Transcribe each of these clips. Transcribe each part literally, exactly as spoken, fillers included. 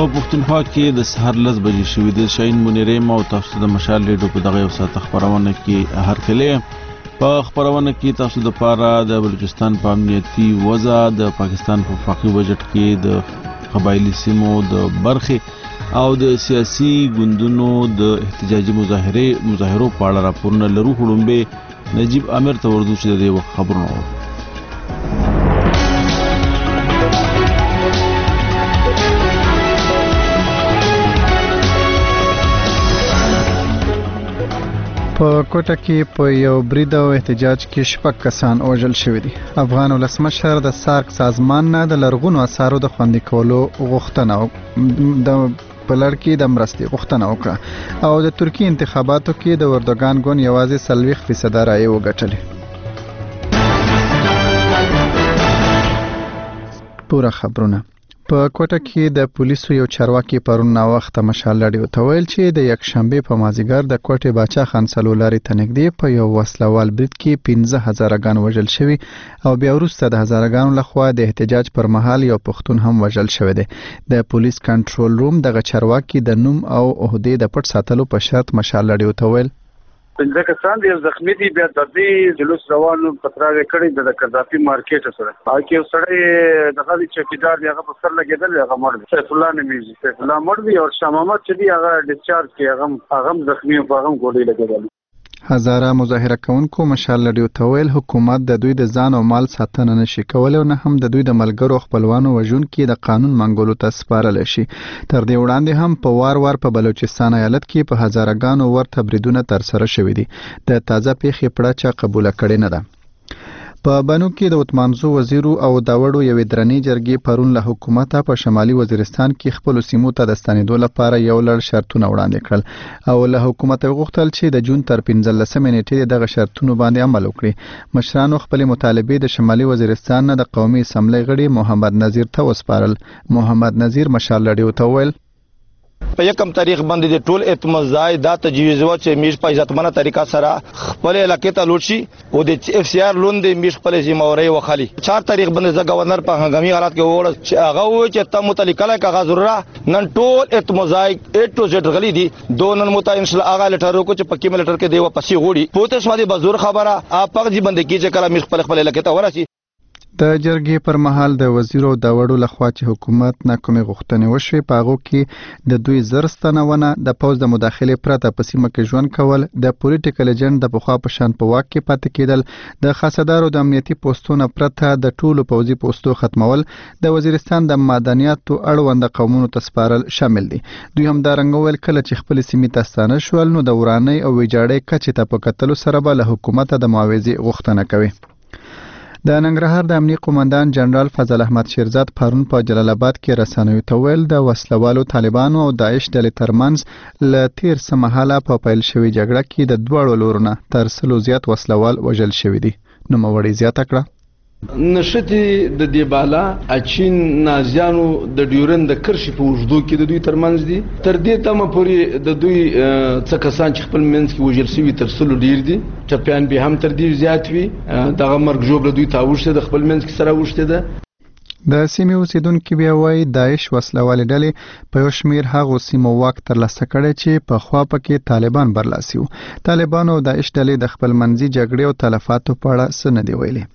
پښتونخوا کې د سهار لس بجې شوې د شاهین منیرې ما او تاسو د مشال ریډیو په دغه یو ساعت خبرونه کې هر کله په خبرونه کې تاسو د پاره د بلوچستان په امنیتي وضع د پاکستان په وفاقي بجټ کې د قبایلی سیمو د برخې او د سیاسي ګوندونو د احتجاجي مظاهره مظاهرو په اړه راپورونه لرو. خړومبه نجیب عامر ته ورځو چې د دې خبرونه په کوټه کې په یو برید او احتجاج کې شپږ کسان وژل شوي دي. افغان ولسمشر د سارک سازمان نه د لرغونو اثارو د خوندي کولو غوښتنه د په لړ کې د مرستې غوښتنه وکړه او د ترکیې انتخاباتو کې د اردوغان ګوند یوازې څلوېښت فیصده رایې وګټلې. پوره خبرونه په کوټه کې د پولیسو یو چارواکي پرون نا وخت مشال لړیو ته ویل چې د یک شنبه په مازیګر د کوټه باچا خان سلولاري تنګدي په یو وسلوال برید کې پنځه هزار غان وژل شوی او بیا وروسته د هزارګانو لخوا د احتجاج پر مهال یو پښتون هم وژل شوی دی. د پولیس کنټرول روم دغه چارواکي د نوم او عہدې د پټ ساتلو په شرط مشال لړیو ته ویل پنځه کسان دي زخمی دي. بیا د دې جلوس روانو پتراوي کړي د قذافي مارکیټ سره او کې سړی د غالي چوکیدار دی هغه په سر لګیدل هغه مړ دی. سیف الله نمیزي سیف الله مړ دی او شاه محمد چې دی هغه ډیسچارج کې هغه هغه زخمی او هغه ګوډي لګیدل. هزاره مظاهره کوونکو مشال لړیو ته ویل حکومت د دوی د ځان او مال ساتنه نشي کولای او نه هم د دوی د ملګرو خپلوانو وژونکو د قانون منګولو ته سپارل شي. تر دې وړاندې هم په وار وار په بلوچستان ایالت کې په هزارګانو ورته بریدونه تر سره شوې دي. د تازه پیښې پړه چا قبول کړي نه ده. په بنو کې د وتمانزو وزیر او داوړو یوې درنې جرګې پرون له حکومت په شمالي وزیرستان کې خپل سیمو ته د ستنېدو لپاره یو لړ شرطونه وړاندې کړل او له حکومت غوښتل چې د جون تر پنځلسمې نیټې دغه شرطونو باندې عمل وکړي. مشرانو خپل مطالبه د شمالي وزیرستان نه د قومي اسمبلی غړي محمد نذیر ته وسپارل. محمد نذیر مشال لړیو ته ویل په یکم تاریخ باندې د ټول اتمزای دا تجویز و چې میش په عزتمنه طریقه سره خپل علاقې ته لوټ شي او د اف سی آر لون د میش خپل ذمہواری وخالي. چار تاریخ باندې د گورنر په هنګامي حالات کې وړ چې هغه و چې تم متعلقه کاغذ ضروره نن ټول اتمزای ا ټو زد غلي دي دونن متعین شل هغه لټرو کو چې پکې ملټر کې دی و پسې وړي پوتې سمادي بزور خبره اپغه جی باندې کې چې کله میش خپل خپل علاقې ته ورسي. د جرګې پر مهال د وزیر او داوړو لخوا چې حکومت ناکامه غوښتنې وشوي په هغه کې د دوی زرستانونه د پوز د مداخله پرته په سیمه کې ژوند کول د پولیټیکل ایجنټ د بخوا په شان په واک کې پاتې کېدل د خاصدارو د امنیتي پوسټونو پرته د ټولو پوزي پوسټو ختمول د وزیرستان د معدنیاتو اړوند قومونو ته سپارل شامل دي. دوی هم دا رنګول کله چې خپل سیمې ته ستانه شول نو د ورانۍ او ویجاړۍ کچې ته په کتلو سره به له حکومت د معاوضې غوښتنه کوي. د ننګرهار د امنیت قومندان جنرال فضل احمد شیرزاد پرون په جلال آباد کې رسنیو ته ویل د وسلوالو طالبانو او داعش ډلې ترمنځ ل تیر سمحاله په پیل شوی جګړه کې د دوه لورونو تر سلو زیات وسلوال وژل شوی دي. نو موړی زیاته کړه نشتی د دیبالا اچین نازیانو د ډیورن د کرشي په وجودو کې د دوی ترمنځ دي. تر دې تمه پورې د دوی څه کسان چې خپل منځ کې وژل شوي تر سلو ډیر دي. ټپیان به هم تر دې زیات وي. دغه مرګ جوړ دوی تاوښته د خپل منځ کې سره وښته ده. د سیمې اوسیدونکو بیا وایي داعش وسلوالې ډلې په یو شمیر هغو سیمو واک ترلاسه کړی چې په خوا پکې طالبان برلاسي وو. طالبان او داعش ډلې د خپل منځي جګړې او تلفاتو په اړه څه نه دی ویلي.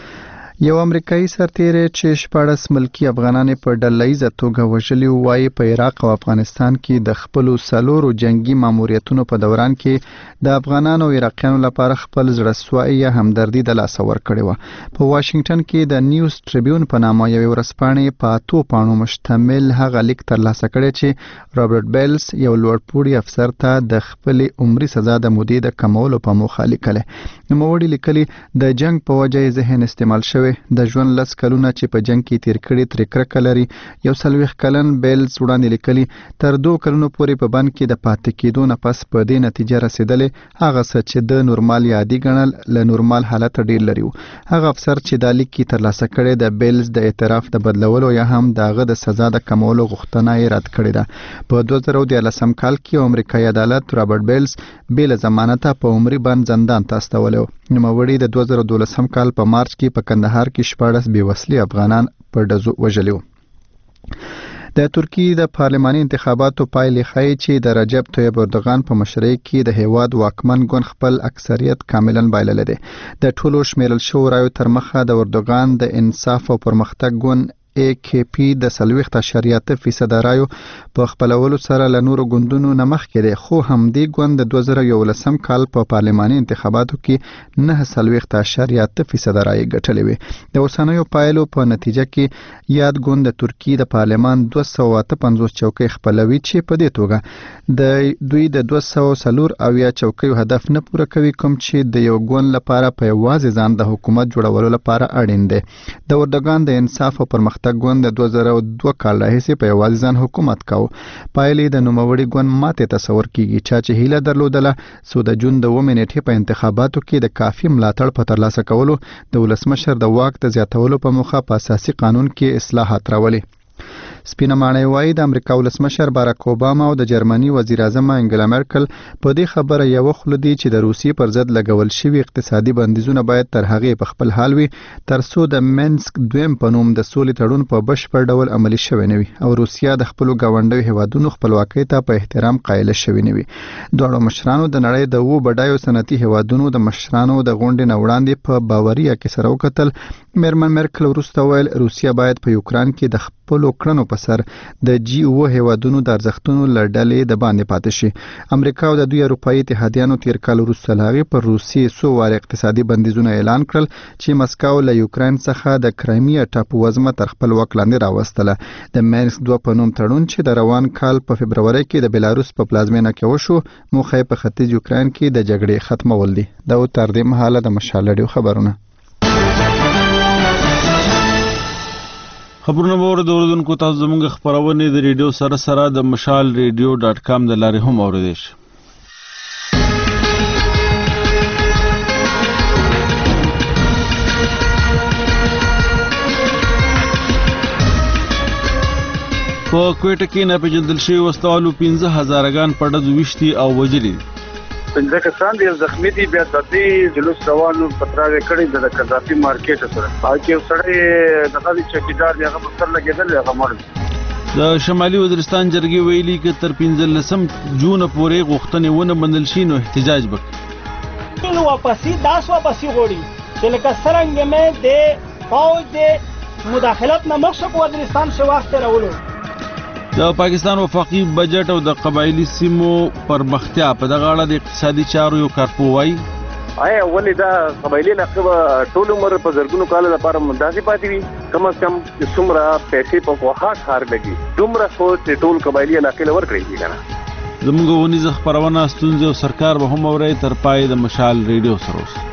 یو امریکایي سرتیری چې شپاړس ملکی افغانان په ډلهیزه توګه وژلي وایي په عراق او افغانستان کې د خپل سلورو جنگي ماموریتونو په دوران کې د افغانانو او عراقیانو لپاره خپل زړسوایی یا همدردي د لاسه ورکړې و. په واشنگټن کې د نیوز ټریبیون په نامه یو ورځپاڼې په اتو پاڼو مشتمل هغه لیک ترلاسه کړی چې رابرټ بیلز یو لوړپوړي افسر ته د خپل عمري سزا د مودې د کمولو په موخه لیکلی. نوموړي لیکلي د جنگ په وجه ذهن استعمال شوی د ژوند لس کلونه چې په جنگ کې تیر کړي تر کرکه لري. یو څلوېښت کلن بیلز وړاندې لیکلي تر دوه کلونو پورې په بند کې د پاتې کېدو نه پس په دې نتیجه رسېدلې هغه څه چې د نورمال عادي ګڼل له نورمال حالت ډیر لري. هغه افسر چې دا لیک کې ترلاسه کړي د بیلز د اعتراف د بدلولو یا هم دغه د سزا د کمولو غوښتنه یې رد کړې ده. په دوه زره دیارلسم کال کې امریکایي عدالت رابرټ بیلز بې له ضمانته په عمري بند زندان ته استولی و. نوموړي د دوه زره دولسم کال په مارچ کې په کندهار کې شپاړس بې وسلې افغانان په ډزو وژلي وو. د ترکی د پارلماني انتخاباتو پایلې ښیي چې د رجب طیب اردوغان په مشرۍ کې د هیواد واکمن ګوند خپل اکثریت کاملا بایللی دی. د ټولو شمیرل شوو رایو تر مخه د اردوغان د انصاف او پرمختګ ګوند ای کې پی د څلوېښت اعشاریه اته فیصده رایو په خپلولو سره له نورو ګوندونو نه مخکې دی، خو همدې ګوند د دوه زره یولسم کال په پارلماني انتخاباتو کې نهه څلوېښت اعشاریه اته فیصده رایې ګټلې وې. د اوسنیو پایلو په نتیجه کې یاد ګوند د ترکیې د پارلمان دوه سوه اته پنځوس چوکۍ خپلوي چې په دې توګه د دوی د دوه سوه څلور اویا چوکیو هدف نه پوره کوي، کوم چې د یو ګوند لپاره په یوازې ځان د حکومت جوړولو لپاره اړین دی. د اردوغان د انصاف او پرمختګ ګوند د دوه زره دوه کال راهیسې په یوازې ځان حکومت کاوه. پایلې د نوموړي ګوند ماتې تصور کیږي، چا چې هیله درلودله څو د جون د اوومې نیټې په انتخاباتو کې د کافي ملاتړ په ترلاسه کولو د ولسمشر د واک د زیاتولو په موخه په اساسي قانون کې اصلاحات راولي. سپینه ماڼۍ وایي د امریکا ولسمشر باراک اوباما او د جرمني وزیر اعظم انګلا مرکل په دې خبره یو خله دي چې د روسیې پر ضد لګول شوي اقتصادي بندیزونه باید تر هغې په خپل حال وي تر څو د مینسک دویم په نوم د سولې تړون په بشپړ ډول عملي شوی نه وي او روسیه د خپلو ګاونډیو هیوادونو خپلواکۍ ته په احترام قایله شوې نه وي. دواړو مشرانو د نړۍ د اوو بډایو صنعتي هیوادونو د مشرانو د غونډې نه وړاندې په باوریا کې سره وکتل. میرمن مرکل وروسته ویل روسیه باید په یوکران کې د خپلو کړنو په سر د جی اوه هیوادونو د ارزښتونو له ډلې د باندې پاتې شي. امریکا او د دوی اروپایي اتحادیانو تیر کال وروسته له هغې پر روسیې څو واره اقتصادي بندیزونه اعلان کړل چې مسکو له یوکراین څخه د کرایمیا ټاپووزمه تر خپل واک لاندې راوستله. د مینسک دوه په نوم تړون چې د روان کال په فبروري کې د بیلاروس په پلازمینه کې وشو موخه په ختیځ یوکراین کې د جګړې ختمول دي. دا تر دې مهاله د مشال رادیو خبرونه. خبرونه به ورته اوریدونکو تاسو زموږ خبرونه د ریډیو سره سره د مشال ریډیو ډاټ کام د لارې هم اوریدئ شئ. په کوټه کې نه پیژندل شوي وسلوالو پنځه هزارګان په ډزو ویشتي او وژلي. پنځه کسان دي زخمي دي، بیا د دې جلوس روانو پتراوي کړي د قذافي مارکیټ سره. هغه کې سړی د غالي چوکیدار دی، هغه په سر لګیدل، هغه مړ دی. د شمالي وزیرستان جرګې ویلي چې تر پنځلسم جون پورې غوښتنې ونه منل شي نو احتجاج وکړي. نو واپسی داس واپسی غوړي چې لکه څنګه مې د فوج د مداخلت نه مخکې په وزیرستان شو وخت راولو. د پاکستان وفاقي بجټ او د قبایلی سیمو پرمختیا په دغه اړه د اقتصادي چارو یو کارپو وایي آیا ولې دا قبایلی علاقه ټول عمر په زرګونو کال لپاره مندازي پاتې وي؟ کم از کم چې څومره پیسې په واخا ښار لګي دومره خو چې ټول قبایلی علاقې له ورکړي دي کنه. زموږ ونیزه خبرونه ستونزې او سرکار به هم اورئ. تر پای د مشال ریډیو سره اوسئ.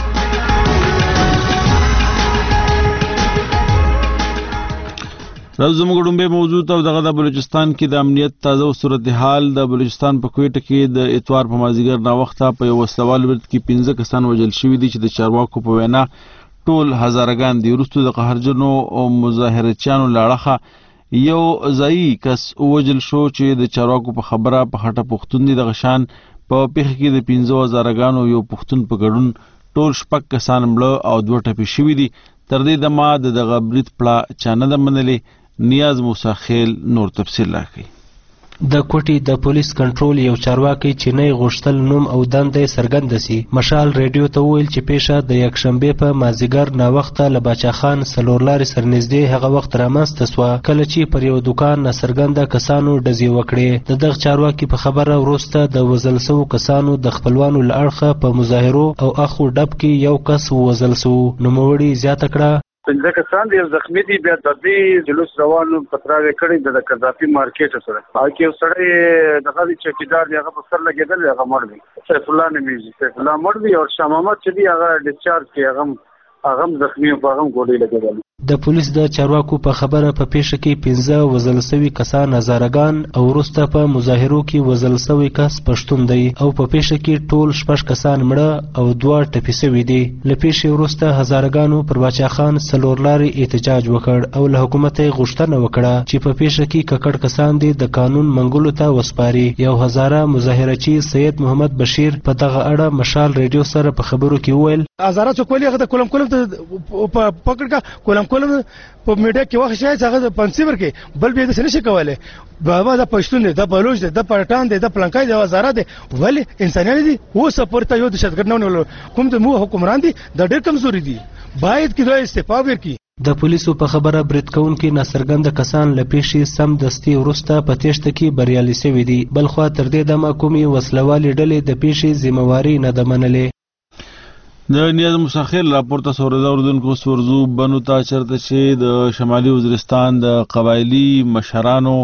راځو زموږ ډومبه موضوع ته دغه د بلوچستان کې د امنیت تازه صورتحال. د بلوچستان په کوټه کې د اتوار په مازیګر نا وخته په یو وسلوال ورت کې پنځه کسان وژل شوي دي چې د چارواکو په وینا ټول هزارګان دي. وروسته د قهرجنو او مظاهرچیانو لاړخه یو ځایي کس وژل شو چې د چارواکو په خبره په خټه پښتون دي. د غشان په پیښه کې د پنځه هزارګانو یو پښتون په ګډون ټول شپږ کسان مړه او دوه ټپي شوي دي. تر دې دمه د دغه برید پړه چا نه ده منلې. نیاز موسی خیل نور تفصیل راکړي. د کوټي د پولیس کنټرول یو چارواکي چې نه غوښتل نوم او دندې سرګند سي مشال ریډیو ته ویل چې پیښه د یکشنبه په مازیګر نا وخته ل باچا خان سلورلاري سرنږدې هغه وخت رامنځته سو کله چې پر یو دکان سرګنده کسانو ډزې وکړې. د دغه چارواکي په خبره وروسته د وزل سو کسانو د خپلوانو لړخه په مظاهرو او اخو ډب کې یو کس وزل سو. نو موړي زیاته کړه پنځه کسان دي زخمي دي، بیا د دې جلوس روانو پتراوي کړي د قذافي مارکیټ سره. هغه کې سړی د غالي چوکیدار دی، هغه په سر لګیدل، هغه مړ دی. سیف الله نمیږي، سیف الله مړ دی. او شاه محمد چې دی هغه ډیسچارج کې هغه هغه زخمي او هغه ګوډي لګیدل. د پولیس د چارواکو په خبره په پیښه کې پنځه وزل سوي کسان هزارګان او وروسته په مظاهرو کې وزل سوي کس پښتون دی او په پیښه کې ټول شپږ کسان مړه او دوه ټپي سوي دي. له پیښې وروسته هزارګانو پر باچا خان سلورلاري احتجاج وکړ او له حکومت یې غوښتنه وکړه چې په پیښه کې ککړ کسان دي د قانون منګولو ته وسپاري. یو هزاره مظاهرچی سید محمد بشیر په دغه اړه مشال ریډیو سره په خبرو کې وویل هزاره څوک ویلي هغه د کولم کولم ته پکړ کا کولم کوله په میډیا کې وخت شای څنګه د پنځیر کې بل به د نشي کولای بابا د پښتون دی د بلوچ دی د پټان دی د پلانکای دی وزارت دی ولی انسانیت دي و سپورته یو د شتګر نه کوم د مو حکمران دي د ډېر کمزوري دي باید کې دوی استعفا ورکړي. د پولیسو په خبره برید کوونکي ناڅرګنده کسان له پیښې سم دستي وروسته په تېښته کې بریالي شوي دي. بلخوا تر دې دمه کومې وسلوالې ډلې د پیښې ذمهواري نه ده منلې. د نیاز مساخر راپورته سوردا اردوونکو سورزو بنو ته چرته چې د شمالي وزیرستان د قبایلی مشرانو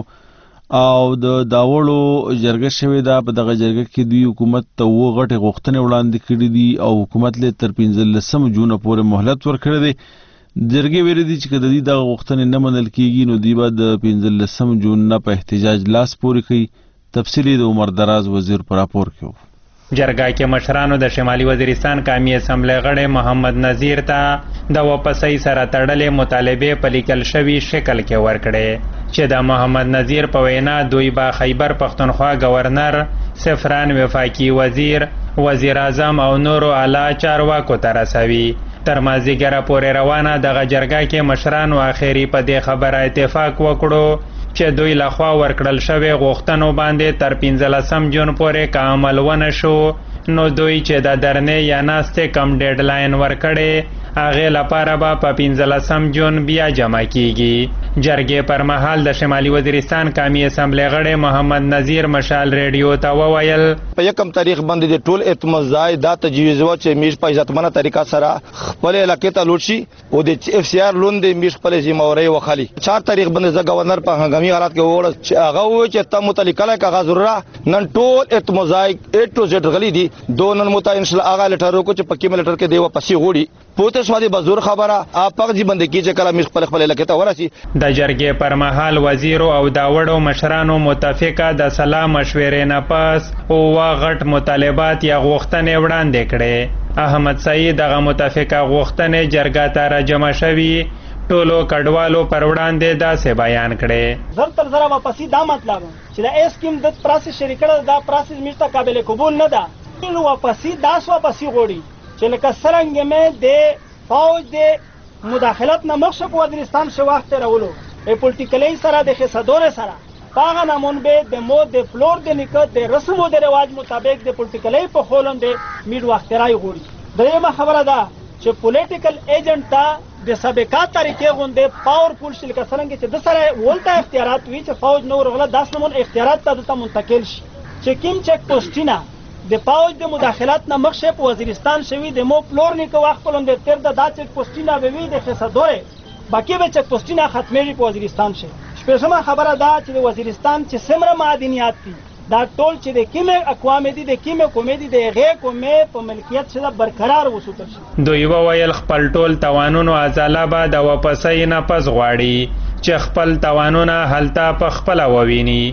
او د داوړو جرګه شوې ده. په دغه جرګه کې دوی حکومت ته اووه غټې غوښتنې وړاندې کړي دي او حکومت له تر پنځلسم جون پورې مهلت ورکړی دی. جرګې ویلي دي چې که د دې دغه غوښتنې نه منل کېږي نو دوی به د پنځلسم جون نه په احتجاج لاس پورې کوي. تفصیلي د عمر دراز وزیر په راپور کې و. جرګه کې مشرانو د شمالي وزیرستان قومي اسمبلی غړی محمد نذیر ته د واپسۍ سره تړلې مطالبې په لیکل شوي شکل کې ورکړې چې د محمد نذیر په وینا دوی به خیبر پښتونخوا گورنر، سفران وفاقي وزیر، وزیر اعظم او نورو اعلی چارواکو ته رسوي. تر مازدیګره پورې روانه دغه جرګه کې مشرانو اخري په دې خبره اتفاق وکړو چې دوی لخوا ورکړل شوی غوښتنو باندې تر پنځلسم جون پورې که عمل ونه شو نو دوی چې د درنې یا ناستې کم ډیډلاین ورکړي هغې لپاره به په پنځلسم جون بیا جمع کیږي. جرګې پر مهال د شمالي وزیرستان قومي اسمبلی غړی محمد نذیر مشال ریډیو ته وویل په یکم تاریخ باندې د ټول اعتماد دا تجویز و چې میش په عزتمنه طریقه سره خپل علاقې ته لوټ شي او د اف سی آر لوندې میش خپل ذمہواری وخلي. چار تاریخ باندې د گورنر په هنګامي حالات کې وړ چې هغه و چې ته متعلق کله کاغذ ضروره نن ټول اعتماد ا ټو زد غلي دي دونن متعین شل هغه لټر کو چې پکې ملټر کې دی واپسې غوړي پوتې سوادي بزور خبره اپغ جی بند کی چې کله میش خپل خپل علاقې ته ورسي. د جرګې پر مهال وزیر او داوړو مشرانو متفقه د سلا مشورې نه پس او غټ مطالبات یا غوښتنې وړاندې کړې. احمد سعید دغه متفقه غوښتنې جرګه ته راجمع شوي ټولو کډوالو پر وړاندې داسې بیان کړې. زر تر زره واپسي دا مطلب چې د اسکیم د پروسس شریک کړه دا پروسس میشته قابل قبول نه ده. نو واپسي داس واپسي غوړي چې لکه څرنګه مې د فوج د مداخلت نه مخ شو وزیرستان شو وخت راولو ای پولیټیکلی سره د خسادور سره پاغه نامون به د مو د فلور د نکد د رسم او د رواج مطابق د پولیټیکلی په خولم د میډ وخت راي غوړي. دغه خبره ده چې پولیټیکل ایجنټ ته د سابقه طریقې غونډه پاورفل شل کسرنګ چې د سره ولته اختیارات وی چې فوج نو رغله داس نمون اختیارات ته منتقل شي چې کیم چک پوسټینا د پاوج د مداخلت نه مخ په وزیرستان شوی د مو فلور نیکو وخت په لوند تر د دات چک پوسټینا به وی د خسادوره باقي به چک پوسټینا ختمېږي په وزیرستان شي. شپږمه خبره ده چې د وزیرستان چې سمره معدنیات دي دا ټول چې د کیمه اقوام دي د کیمه کومې دي د غې کومې په ملکیت شته برقرار وساتل شي. دوی وویل خپل ټول توانونو ازاله به د واپسۍ نه پس غواړي چې خپل توانونه هلته په خپل وویني.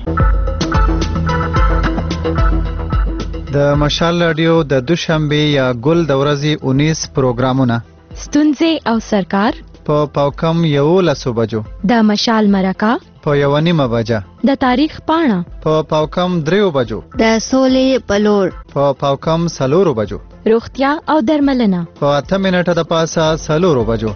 د مشال رادیو د دوشنبه یا ګل د ورځې اونیس پروګرامونه ستونزې او سرکار په پاوکم یو لسو بجو د مشال مرکه په یو نیمه بجه د تاریخ پاڼه په پاوکم دریو بجو د سولې بلور په پاوکم سلورو بجو روغتیا او درملنه په اته منټه د پاسه سلورو بجو.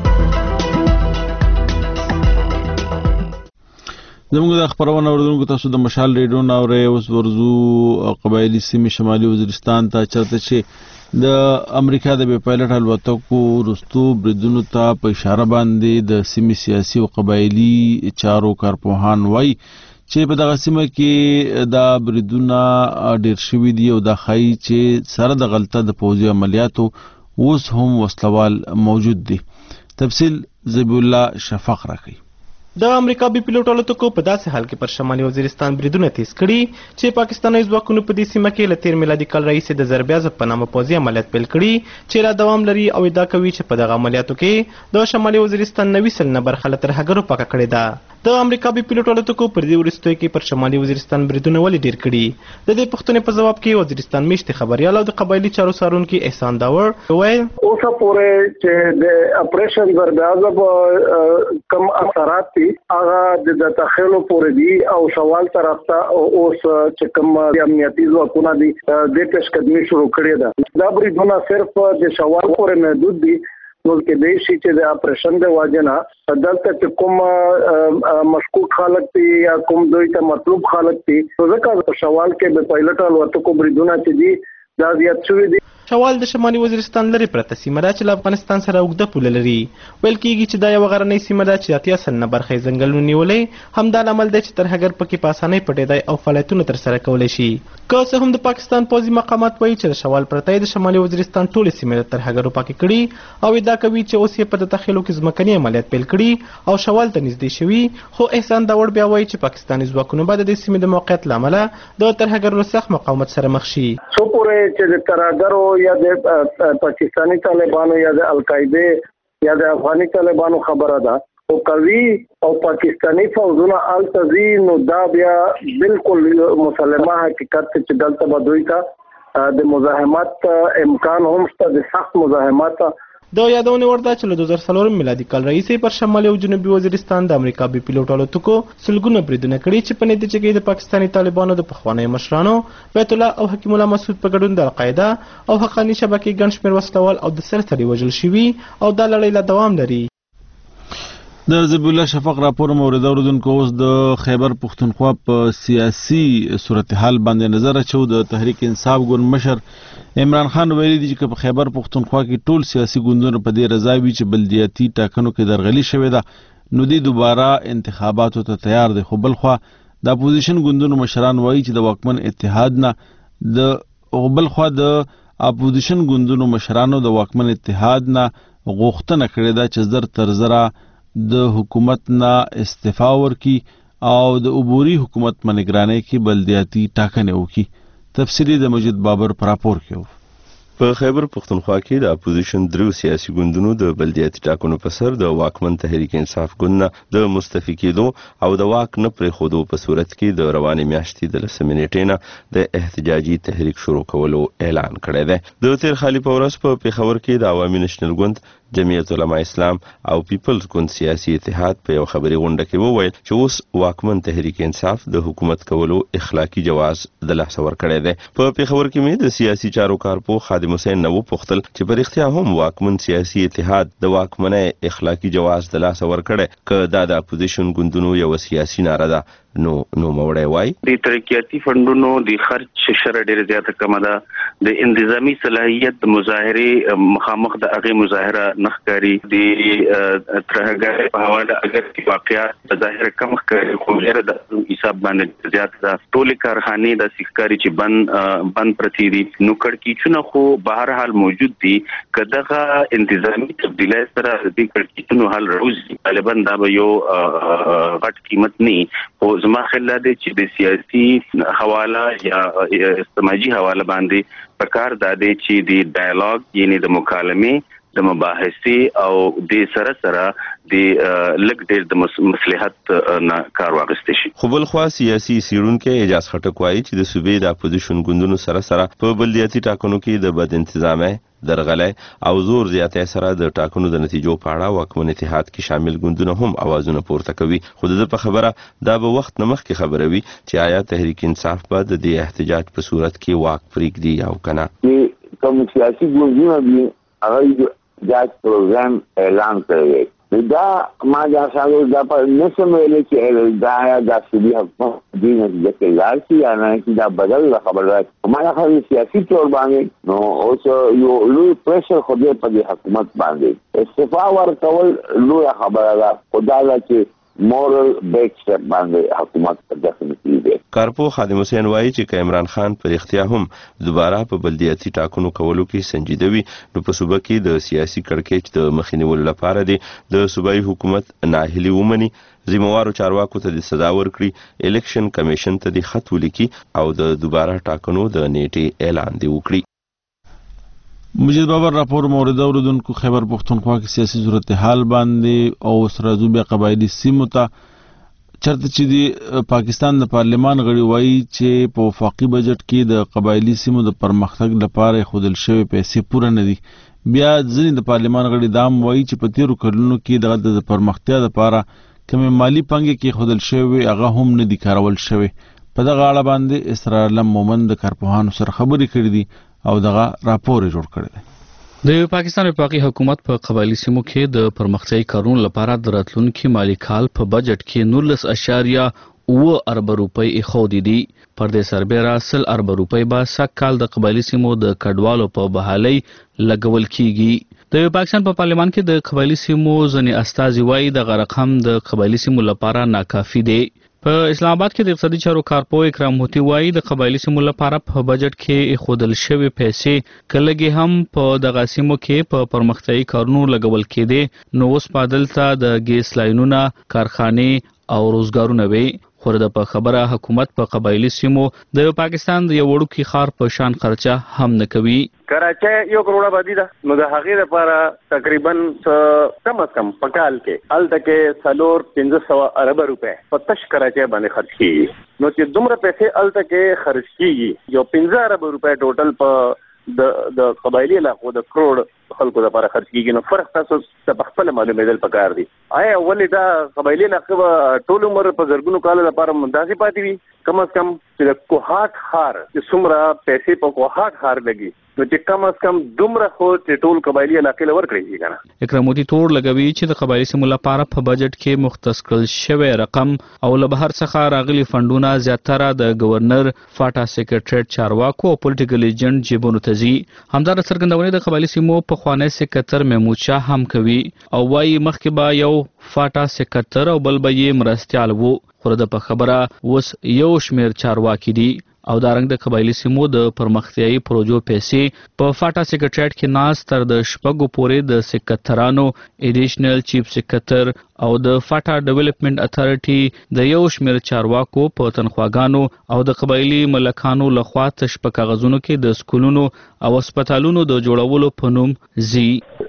زموږ د خبرونه اوریدونکو تاسو د مشال ریډیو نه اورئ. اوس ورځو قبایلی سیمې شمالي وزیرستان ته چرته چې د امریکا د بې پایلټ الوتکو وروستو بریدونو ته په اشاره باندې د سیمې سیاسي او قبایلي چارو کارپوهان وایي چې په دغه سیمه کې دا بریدونه ډېر شوي دي او دا ښایي چې سره د غلطه د پوځي عملیاتو اوس هم وسلوال موجود دي. تفصیل ذبیح الله شفق راکوي. د امریکا بي پيلوټ الوتکو په داسې حال کې پر شمالي وزیرستان بریدونه تیز کړي چې پاکستاني ځواکونو په دې سیمه کې له تیر میلادي کال راهیسې د ضربیازب په نامه پوځي عملیات پیل کړي چې لا دوام لري او ادعا کوي چې په دغه عملیاتو کې د شمالي وزیرستان نوي سلنه برخه له ترهګرو پاکه کړې ده. د امریکا بي پيلوټ الوتکو پر دې وروستیو کې پر شمالي وزیرستان بریدونه ولې ډېر کړي؟ د دې پوښتنې په ځواب کې وزیرستان میشتې خبریال او د قبایلي چارو څارونکي احسان داوړ وویل اوسه پورې چې د اپریشن ضربیازب کم اثرات دي هغه د تخیلو پورې دي او شوال طرف ته اوس چې کوم امنیتي ځواکونه دي د پیشقدمي شروع کړې ده. دا بریدونه صرف د شوال پورې محدود دي نو کې د شي چې د اپریشن د واجنه دلته چې کوم مشکوک خلک دي یا کوم دوی ته مطلوب خلک دي ځکه په شوال کې د پایلټ الوتکو کو بریدونه چې دي دا زیات شوي دي. شوال د شمالي وزیرستان لري پرته سیمه ده چې له افغانستان سره اوږده پوله لري. ویل کېږي چې دا یوه غرنۍ سیمه ده چې اتیا سلنه برخه یې ځنګلونو نیولې. همدا لامل دی چې ترهګر پکې په اسانۍ پټېدی او فعالیتونه ترسره کولی شي. که څه هم د پاکستان پوځي مقامات وایي چې د شوال پرته د شمالي وزیرستان ټولې سیمې د ترهګرو پاکې کړي او ادعا کوي چې اوس یې په د تخیلو کې ځمکني عملیات پیل کړي او شوال ته نږدې شوي. خو احسان داوړ بیا وایي چې پاکستاني ځواکونو به د دې سیمې د موقعیت له امله د ترهګرو سخت مقاومت سره مخ شي. څو پورې چې د ترهګرو یا د پاکستانی طالبانو یا د القاعده یا د افغاني طالبانو خبره ده او کوي او پاکستانی فوجونه التزي نو دا بیا بالکل مسلمه حقیقت چې دلته به دوی ته د مزاحمت امکان هم شته د سخت مزاحمت. د یادونه ورده چې له دوه زره څلور میلادي کال راهیسې پر شمالي او جنوبي وزیرستان د امریکا بي پیلوټ الوتکو سلګونه بریدونه کړي چې په نتیجه کې د پاکستاني طالبانو د پخوانیو مشرانو بیت الله او حکیم الله مسعود په ګډون د القاعده او حقاني شبکې ګڼ شمېر وسلوال او د سرتړي وژل شوي او دا لړۍ لا دوام لري. د ذبیح الله شفق راپور مورد اوریدونکو اوس د خیبر پښتونخوا په سیاسي صورتحال باندې نظر اچو. د تحریک انصاف ګوند مشر عمران خان ویلي دي چې په خیبر پښتونخوا کې ټول سیاسي ګوندونه په دې رضا وي چې بلدیاتي ټاکنو کې درغلي شوې ده نو دوی دوباره انتخاباتو ته تیار دي. خو بلخوا د اپوزیشن ګوندونو مشران وایي چې د واکمن اتحاد نه د بلخوا د اپوزیشن ګوندونو مشرانو د واکمن اتحاد نه غوښتنه کړې ده چې زر تر زره د حکومت نه استعفا ورکي او د عبوري حکومت په نگرانۍ کې بلدیاتي ټاکنې وکړي. تفصیلي د مجید بابر پر راپور کې په خیبر پښتونخوا کې د اپوزیشن درو سیاسي ګوندونو د بلدیاتي ټاکنو په سر د واکمن تحریک انصاف ګوند د مستعفي کېدو او د واک نه پرېښودو په صورت کې د روانې میاشتې د لسمې نیټې نه د احتجاجي تحریک شروع کولو اعلان کړی دی. د تیر خالي په ورځ په پېښور کې د عوامي نېشنل ګوند جمعیت علماء اسلام او پیپلز ګوند سیاسي اتحاد په یو خبري غونډه کې وویل چې اوس واکمن تحریک انصاف د حکومت کولو اخلاقی جواز د لاسه ورکړی دی. په پېښور کې مې د سیاسي چارو کارپو خادم حسین نو پوښتل چې په رښتیا هم واکمن سیاسي اتحاد د واکمنۍ اخلاقی جواز د لاسه ورکړی که دا د اپوزیشن ګوندونو یو سیاسي ناره ده نو نو موړی وای. د ترقیاتي فندونو د خرچ شره ډیره زیاته کمه ده. د انتظامی صلاحیت د مظاهره مخامخ د هغه مظاهره نخکاری د ترهګر په حواله اگر کی واقعیت ظاهر کم ښکاري خو ډیره د حساب باندې زیات ده. ټول کارخانه د سکاري چې بند بند پرتی دي نو کړکیچونه خو بهر حال موجود دي. کداغه انتظامی تبدیلی سره د کړکیچونو حل راوځي طالبان دا به یو غټ قیمت نه او زما خیال دی چې د سیاسي حواله یا سماجی حواله باندې پکار دا دی چې د ډایالوګ یعنی د مکالمې د مباحثې او د سره سره د لګ ډېر د مصلحت نه کار واغستې شي. خو بل خوا سیاسي سیرونکو اجازه خټک وایي چې د صوبې د اپوزیشن ګوندونو سره سره په بلدیاتي ټاکنو کې د بد انتظامي درغلۍ او زور زیاتې سره د ټاکنو د نتیجو په اړه واکمن اتحاد کې شامل ګوندونه هم اوازونه پورته کوي. خو د په خبره دا به وخت نه مخکې خبره وي چې آیا تحریک انصاف به د دې احتجاج په صورت کې واک پرېږدي یا کنه. کوم سیاسي ګوندونه دي هغه جاج پروګرام اعلان کړی دا ما دا ساده دا په نسمه ویل چې دا د سیاسي حکومت د نتیجې کې لارسي یا نه چې دا بدل خبره ما نه خو سیاسي تور باندې نو اوس یو لوی پریشر خو دې په حکومت باندې استعفا ورکول لوی خبره ده. خدای چې مورل بیک سټپ باندې حکومت په داسې دی. کارپو خادم حسین وایي چې عمران خان پر اختیار هم دوباره په بلدیاتي ټاکنو کولو کې سنجیده وي نو په صوبه کې د سیاسي کړکېچ د مخنیوي لپاره دی د صوبایي حکومت ناهیلي ومني ذمہوارو چارواکو ته د صدا ورکړي الیکشن کمیشن ته د خط ولیکي او د دوباره ټاکنو د نیټې اعلان دی وکړي. مجید بابر راپور مورد اوریدونکو خیبر پښتونخوا کې سیاسي صورتحال باندې او سره زوبیا قبایلی سیمو ته چرته چې د پاکستان د پارلمان غړي وایي چې په وفاقي بجټ کې د قبایلی سیمو د پرمختګ لپاره خودل شوی پیسې پوره نه دي. بیا ځینې د پارلمان غړي دام وایي چې په تیرو کلونو کې دغه د پرمختیا لپاره کومې مالی پانګې کې خودل شوی هغه هم نه دي کارول شوی. په دغه اړه باندې اسرار علم مومند د کارپوهانو سره خبرې کړې دي او دغه راپور جوړ کړی دی. د پاکستان وفاقي حکومت په قبایلی سیمو کې د پرمختیايي کارونو لپاره د راتلونکي مالی کال په بجټ کې نولس اشاریه اوه ارب روپۍ ایښودې دي. پر دې سربیره سل ارب روپۍ به سږ کال د قبایلی سیمو د کډوالو په بحالۍ لګول کیږي. د پاکستان په پارلمان کې د قبایلی سیمو ځینې استازي وایي دغه رقم د قبایلی سیمو لپاره ناکافي دی. په اسلام آباد کې د اقتصادي چارو کارپوه اکرام هوتي وایي د قبایلی سیمو لپاره په بجټ کې ایښودل شوې پیسې که لږې هم په دغه سیمو کې په پرمختیايي کارونو لګول کېدې نو اوس به دلته د ګیس لاینونه، کارخانې او روزګارونه وي. خو د په خبره حکومت په قبایلی سیمو د پاکستان د یو وړوکي ښار په شان خرچه هم نه کوي. کراچۍ یو کروڑه باندې ده نو د هغې لپاره تقریبا کم از کم په کال کې هلته کې څلور پنځه سوه اربه روپۍ په تش کراچۍ باندې خرچ کېږي. نو چې دومره پیسې هلته کې خرچ کېږي یو پنځه اربه روپۍ ټوټل په د د قبایلی علاقو د کروڑ خلکو لپاره خرچ کېږي. نو فرق تاسو ته په خپله معلومېدل پکار دي. آیا ولې دا قبایلی علاقې به ټول عمر په زرګونو کالو لپاره داسې پاتې وي؟ کم از کم چې د کوهاټ ښار چې څومره پیسې په کوهاټ ښار لګي نو چې کم از کم دومره خو چې ټول قبایلی علاقې له ورکړی شي که نه. اکرام هوتي تور لګوي چې د قبایلی سیمو لپاره په بجټ کې مختص کړل شوی رقم او له بهر څخه راغلي فنډونه زیاتره د گورنر، فاټا سیکرټریټ، چارواکو او پولیټیکل ایجنټ جیبونو ته ځي. همدارس څرګندونې د قبایلی سیمو پخوانی سکرتر محمود شاه هم کوي او وایي مخکې به یو فاټا سیکرتر او بل به یې مرستیال وو، خو د په خبره اوس یو شمېر چارواکي دي او دارنګ د قبایلی سیمو د پرمختیايي پروژو پیسې په فاټا سیکرټریټ کې ناست تر د شپږو پورې د سکرترانو، ایډیشنل چیف سکرتر او د فاټا ډیولپمنٹ اتھارټي د یو شمېر چارواکو په تنخواګانو او د قبایلی ملکانو لخوا تش په کاغذونو کې د سکولونو او هسپتالونو د جوړولو په نوم ځي.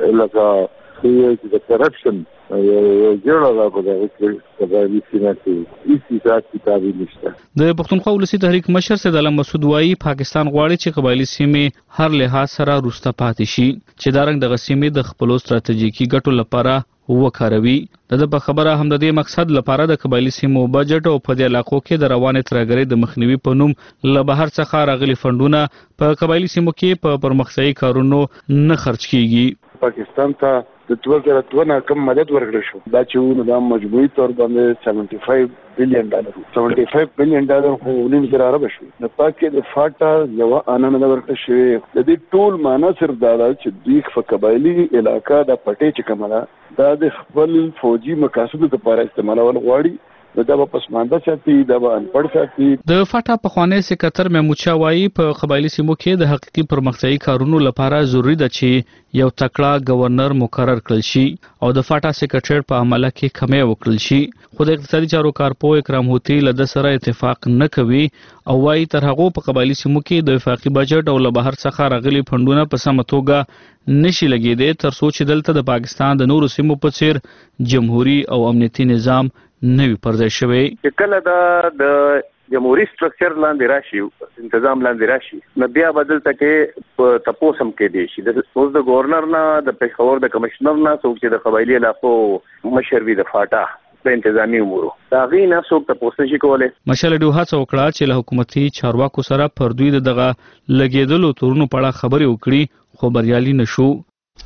لکه د کرپشن جوړه ده په دغه کې قبایلي سیمه کې هیڅ حساب کتاب نشته. د پښتونخوا ولسي تحریک مشر سید علم مسعود وایي پاکستان غواړي چې قبایلي سیمې هر لحاظ سره وروسته پاتې شي چې دارنګ دغه سیمې د خپلو ستراتیژیکي ګټو لپاره وکاروي. د په خبره هم د دې مقصد لپاره د قبایلي سیمو بجټ او په دې علاقو کې د روانې ترهګرۍ د مخنیوي په نوم له بهر څخه راغلي فنډونه په قبایلي سیمو کې په پرمختیايي کارونو نه خرچ کیږي. پاکستان ته د دوه زره دوه نه کم مدد ورکړل شو دا چې ونه دا مجموعي تور باندې سیونټي فایو بلین ډالر سیونټي فایو بلین ډالر خو نیم زره عرب شو. د پاکې د فاټا یو انانه ورکړل شوی د دې ټول معنا صرف دا ده چې دوی په قبایلی علاقہ د پټې چې کومه دا د خپل فوجي مقاصدو لپاره استعمالول غواړي. دا به پسمانده ساتي، دا به انپړ ساتي. د فاټا پخوانی سکرتر محمود شاه وایي په قبایلی سیمو کې د حقیقي پرمختیايي کارونو لپاره ضروری ده چې یو تکړه گورنر مقرر کړل شي او د فاټا سکرټریټ په عمله کې کمی وکړل شي. خو د اقتصادي چارو کارپوه اکرام هوتي له ده سره اتفاق نه کوي او وایي تر هغو په قبایلی سیمو کې د وفاقي بجټ او له بهر څخه راغلي فنډونه په سمه توګه نشي لګېدی تر څو چې دلته د پاکستان د نورو سیمو په څیر جمهوري او امنیتي نظام نوی پرځای شوی. چې کله دا د جمهوري سټرکچر لاندې راشي، انتظام لاندې راشي، نو بیا به دلته کې په تپوس هم کېدی شي. اوس د گورنر نه، د پېښور د کمشنر نه، څوک چې د قبایلي علاقو مشر وي د فاټا د انتظامي امورو د هغې نه څوک تپوس نشي کولی. مشر ډیو هڅه وکړه چې له حکومتي چارواکو سره پر دوی د دغه لګېدلو تورونو په اړه خبرې وکړي خو بریالي نه شو.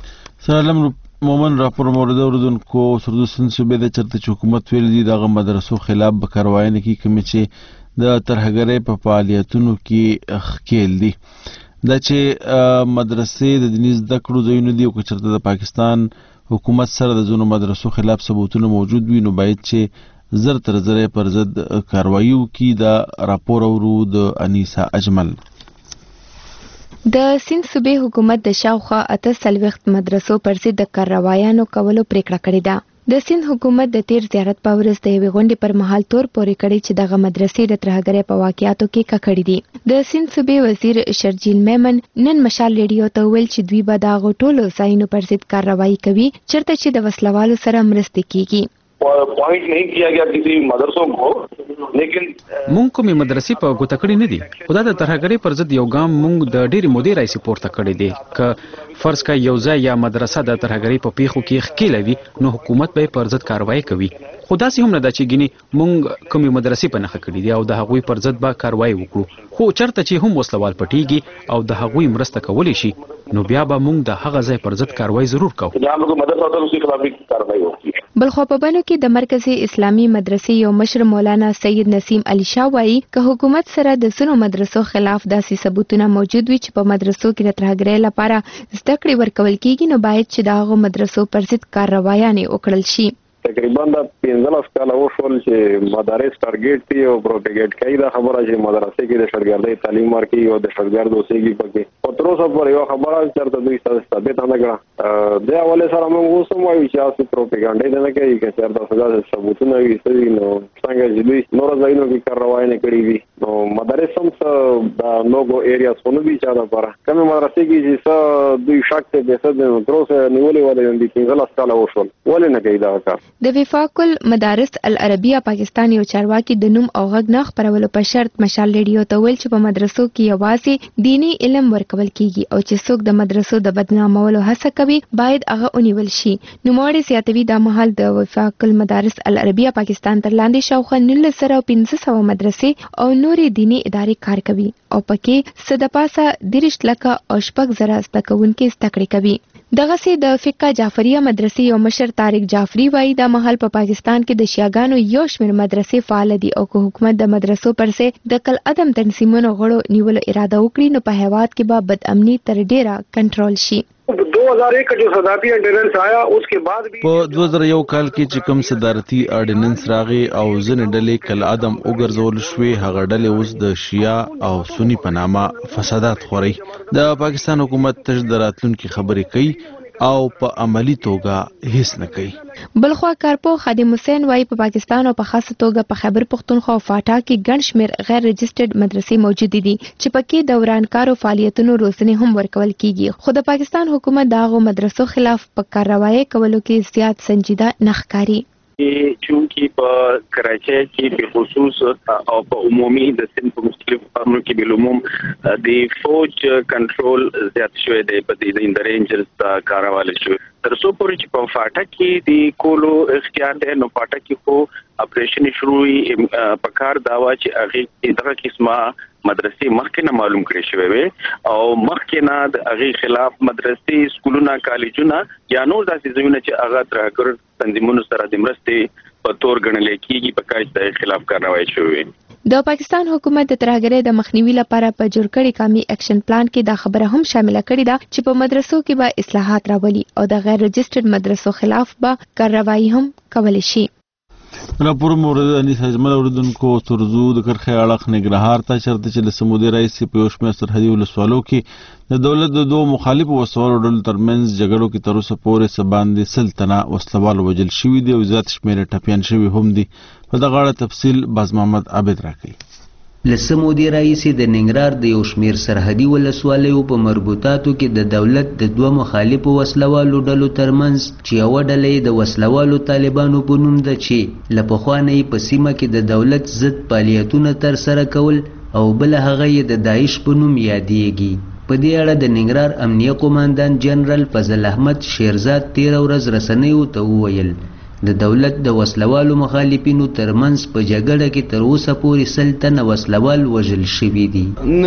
سلام مومن راپور مورد اردوونکو سردو سند صوبې د چرته چې حکومت ویل دي دغه مدرسو خلاف به کاروایی نه کوي کومې چې د ترهګرۍ په فعالیتونو کې ښکیل دي. دا چې مدرسې د دیني زده کړو ځایونه دي او که چېرته د پاکستان حکومت سره د ځینو مدرسو خلاف ثبوتونه موجود وي نو باید چې زر تر زره پر ضد کاروایی وکړي. دا راپور اورو د انیسا اجمل. د سیند صوبې حکومت د شاوخوا اته څلوېښت مدرسو پر ضد د کاروایانو کولو پریکړه کړې ده. د سیند حکومت د تیر زیارت په ورځ د یوې غونډې پر مهال تور پورې کړی چې دغه مدرسې د ترهګرۍ په واقعاتو کې ککړې دي. د سیند صوبې وزیر شرجیل میمن نن مشال ریډیو ته ویل چې دوی به د هغو ټولو ځایونو پر ضد کاروایی کوي چېرته چې د وسلوالو سره مرستې کیږي. پوائنٹ نہیں کیا گیا کسی مدرسوں کو، لیکن مونږ کومې مدرسې په ګوته کړې نه دي. خو دا د ترهګرۍ پر ضد یو ګام مونږ د ډېرې مودې راهیسې پورته کړی دی. که فرض کړه یو ځای یا مدرسه د ترهګرۍ په پیښو کې ښکېله وي نو حکومت به یې پر ضد کاروایی کوي. خو داسې هم نه ده چې ګینې مونږ کومې مدرسې په نښه کړي دي او د هغوی پر ضد به کاروایی وکړو، خو چرته چې هم وسلوال پټیږي او د هغوی مرسته کولی شي نو بیا به مونږ د هغه ځای پر ضد کاروایی ضرور کوو. بلخوا په بنو کې د مرکزي اسلامي مدرسې یو مشر مولانا سید نسیم علي شاه وایي که حکومت سره د ځینو مدرسو خلاف داسې ثبوتونه موجود وي چې په مدرسو کې د ترهګرۍ لپاره زده کړې ورکول کیږي نو باید چې د هغو مدرسو پر ضد کاروایانې وکړل شي. تقریبا د پنځلس کاله وشول چې مدارس ټارګټ دي او پروپاګاندا کوي دا خبره چې مدرسې کې د شاګردۍ تعلیم ورکړي او د شاګرد اوسېږي پکې او تر اوسه پورې یو خبره چېرته دوی ثابت نه کړه. د اولې سره موږ اوس هم وایو چې تاسو پروپاګاندا نه کوي که چېرته څنګه ثبوتونه وي نو څنګه چې دوی نور ځایونو کې کاروایی نه کړې وي نو مدارس هم د نوګو ایریاز خو نه دي چا دپاره کومې مدرسې کې چې څه دوی شک ته فیصد تر اوسه نیولې ولې دي پنځلس کاله وشول ولې نه کوي دا کار. د وفاق المدارس العربیه پاکستان یو چارواکي د نوم او غږ نه خپرولو په شرط مشال ریډیو ته ویل چې په مدرسو کې یوازې دینی علم ورکول کیږي او چې څوک د مدرسو د بدنامولو هڅه کوي باید هغه ونیول شي. نوموړی زیاتوي دا مهال د وفاق المدارس العربیه پاکستان تر لاندې شاوخوا نولس زره پنځه سوه مدرسې او نورې دینی ادارې کار کوي او پکې څه د پاسه دېرش لکه او شپږ زره زده کوونکي زده کړې کوي. دغسې د فقه جعفریه مدرسې یو مشر طارق جعفری وایي دا مهال په پاکستان کې د شیعاګانو یو شمېر مدرسې فعال دي او که حکومت د مدرسو پر ځای د کل عدم تنظیمونو غړو نیولو اراده وکړي نو په هیواد کې به بد امني تر ډیره کنټرول شي. دو ہزار ایک کا جو صدارتی آرڈیننس آیا اس کے بعد بھی په دوه زره یو کال کې چې کوم صدارتي آرډیننس راغی او ځینې ډلې کل عدم وګرځول شوې هغه ډلې اوس د شیعه او سنی په نامه فسادات خوري. د پاکستان حکومت تش د راتلونکي خبرې کوي او په عملی توګه هیڅ نه کوي. بلخوا کارپو خادم حسین وایي په پاکستان او په خاصه توګه په خیبر پختونخوا او فاټا کې ګڼ شمېر غیر رجسټرډ مدرسې موجود دي چې پکې د ورانکارو فعالیتونو روزنې هم ورکول کیږي خو د پاکستان حکومت د هغو مدرسو خلاف په کاروایی کولو کې زیات سنجیده نه ښکاري. چونکی په کراچۍ کې په خصوص او په عمومي د سند په مختلفو ښارونو کې بالعموم د فوج کنټرول زیات شوی دی په دې د رینجرز د کارواله شو تر څو پورې چې په فاټا کې د کولو اختیار دی نو فاټا کې خو اپریشن شروع په کار داوا چې هغه دغه قسمه مدرسې مخکې نه معلوم کړی شوی وي او مخکې نه د هغې خلاف مدرسې سکولونه کالجونه یا نور داسې ځایونه چې هغه ترهګر تنظیمونو سره د مرستې په تور ګڼل کېږي په کار د خلاف کاروائی شوی. د پاکستان حکومت د ترهګرۍ د مخنیوي لپاره په جوړ کړي قومي اکشن پلان کې دا خبره هم شامله کړې ده چې په مدرسو کې به اصلاحات راولي او د غیر رجسټرډ مدرسو خلاف به کاروایی هم کولی شي. راپور مورد انیس اجمل اوریدونکو ترزو د کرخې اړخ نګرهار ته چرته چې له سمودي رئیس په یو شمېر سرحدي ولسوالو کې د دولت د دوه مخالفو وسوالو ډلو ترمنځ جګړو کې تر اوسه پورې څه باندې سل تنه وسلوال وژل شوي دي او زیات شمېر ټپیان شوي هم دي. په دغه اړه تفصیل باز محمد عابد راکوي. لسمودي رئیس د ننګرهار د یو شمېر سرحدي ولسوالیو په مربوطاتو کې د دولت د دوه مخالفو وسلوالو ډلو ترمنځ چې یوه ډله یې د وسلوالو طالبانو په نوم ده چې له پخوانه یې په سیمه کې د دولت ضد فعالیتونه ترسره کول او بله هغه یې د داعش په نوم یادیږي. په دې اړه د ننګرهار امنیه قوماندان جنرال فضل احمد شیرزاد تیره ورځ رسنیو ته وویل د دولت د وسلوالو مخالفینو ترمنځ په جګړه کې تر اوسه پورې سل تنه وسلوال وژل شوي دي.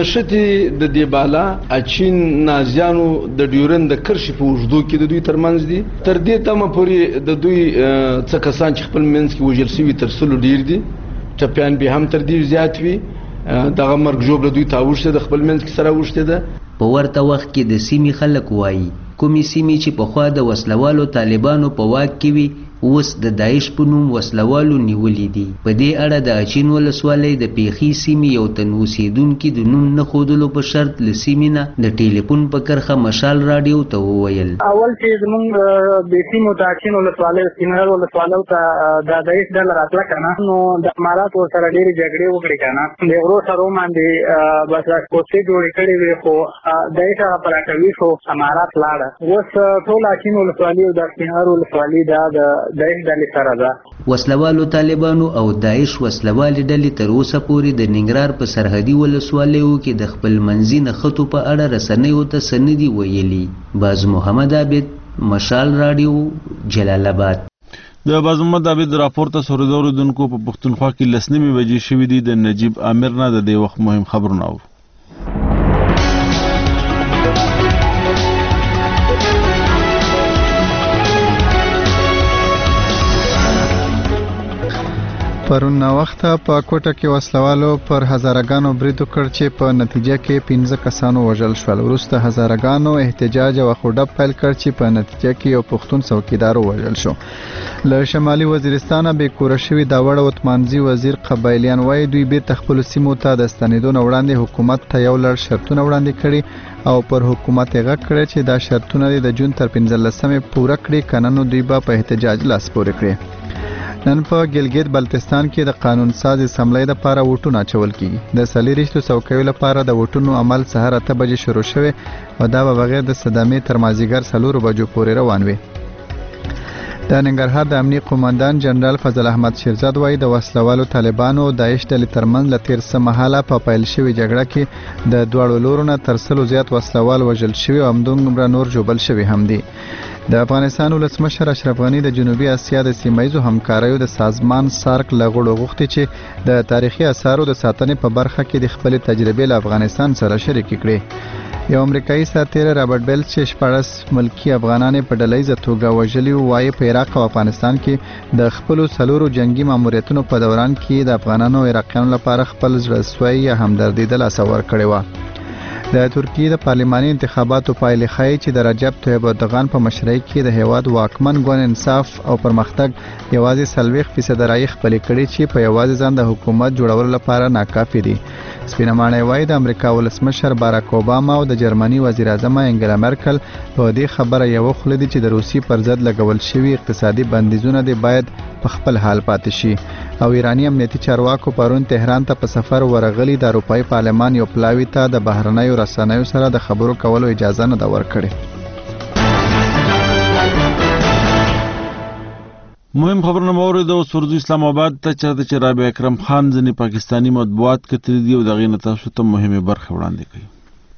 نښتې د دې بالا اچین نازیانو د ډیورن د کرښې په اوږدو کې د دوی ترمنځ دي. تر دې تمه پورې د دوی څه کسان چې خپل منځ کې وژل شوي تر سلو ډیر دي، ټپیان بیا هم تر دې زیات وي. دغه مرګ ژوبله دوی ته اوښتې ده، خپل منځ کې سره اوښتې ده. په ورته وخت کې د سیمې خلک وایي کومې سیمې چې پخوا د وسلوالو طالبانو په واک کې وي اوس د داعش په نوم وسلوالو نیولي دي. په دې اړه د اچین ولسوالۍ د پیښې سیمې یو تن اوسېدونکي د نوم نه ښودلو په شرط له سیمې نه د ټیلیفون په کرښه مشال راډیو ته وویل اول چې زمونږ د سیمو د اچین ولسوالۍ سیمهار ولسوالو ته د داعش ډله راتله که نه نو د امارات ورسره ډېرې جګړې وکړې که نه د غرو سرو باندې بس کوڅې جوړې کړې وې خو داعش هغه په راکوي شو امارات لاړه. اوس ټول اچین ولسوالي او د سیمهار ولسوالي دا د داعش ډلې سره ده. وسلوالو طالبانو او داعش وسلوالې ډلې تر اوسه پورې د ننګرهار په سرحدي ولسوالیو کې د خپل منځي نښتو په اړه رسنیو ته څه نه دي ویلي. باز محمد عابد، مشال راډیو، جلال آباد. د باز محمد عابد راپورته سوریدو اوریدونکو په پښتونخوا کې لس نیمې بجې شوې دي. د نجیب عامر نه د دې وخت مهم خبرونه اورو. پرون وخته په کوټه کې وسلوالو پر هزارګانو برید وکړ چې په نتیجه کې پنځه کسانو وژل شول. وروسته هزارګانو احتجاج او خوډه پیل کړ چې په نتیجه کې یو پښتون څوکیدار وژل شو. له شمالي وزیرستان به کور شوی دا وړ وتمانځي وزیر قبایلیان وای دوی به تخپل سیمو ته د ستنیدو وړاندې حکومت ته یو لړ شرطونه وړاندې کړي او پر حکومت یې غږ کړی چې دا شرطونه د جون تر پنځلسمې پوره کړي کنه نو دوی به په احتجاج لاس پورې کړي. نن په ګلګت بلتستان کې د قانون ساز اسمبلی لپاره ووټونه اچول کیږي. د سلیریشتو څوکیو لپاره د ووټونو عمل سهار اته بجې شروع شوی او دا به بغیر د صدمې تر مازیګر څلورو بجو پورې روان وي. د ننګرهار د امنیه قومندان جنرال فضل احمد شیرزاد وایي د وسلوالو طالبانو او داعش ډلې ترمنځ له تیر څه مهاله په پیل شوې جګړه کې د دواړو لورو نه تر سلو زیات وسلوال وژل شوي او همدومره نور ژوبل شوي هم دي. د افغانستان ولسمشر اشرف غنی د جنوبي اسیا د سیمایزو همکاریو د سازمان سارک لغړو غوښتي چې د تاریخي اثارو د ساتنې په برخه کې د خپل تجربې له افغانستان سره شریک کړي. یو امریکایي ساتیر رابرټ بیل چې شپږ ملکی افغانان په ډلهیزه توګه وژلي وایي په عراق او افغانستان کې د خپل سلورو جنگي ماموریتونو په دوران کې د افغانانو او عراقیانو لپاره خپل زړسوي یا همدردي د لاس ور کړې و. د ترکیې د پارلماني انتخاباتو پایلې ښایي چې د رجب طیب اردوغان په مشرۍ کې د هیواد واکمن ګوند انصاف او پرمختګ یوازې څلوېښت فیصده رایې خپلې کړي چې په یوازې ځان د حکومت جوړولو لپاره ناکافي دي. سپینه ماڼۍ وایي د امریکا ولسمشر باراک اوباما او د جرمني وزیر اعظم انګلا مرکل په دې خبره یو خل دي چې د روسي پر ضد لګول شوي اقتصادي بندیزونه دي باید په خپل حال پاتې شي او ایرانی امنیتي چارواکو پرون تهران ته په سفر ورغلي د اروپای پارلمان یو پلاوی ته د بهرنیو رسنیو سره د خبرو کولو اجازه نه ده ورکړې. مهم خبرونه مورد او سرود اسلام آباد ته چرته چې رابع اکرم خان ځنې پاکستانی مطبوعات کتري دی او دغه نه تاسو ته مهمه برخه وړاندې کړي.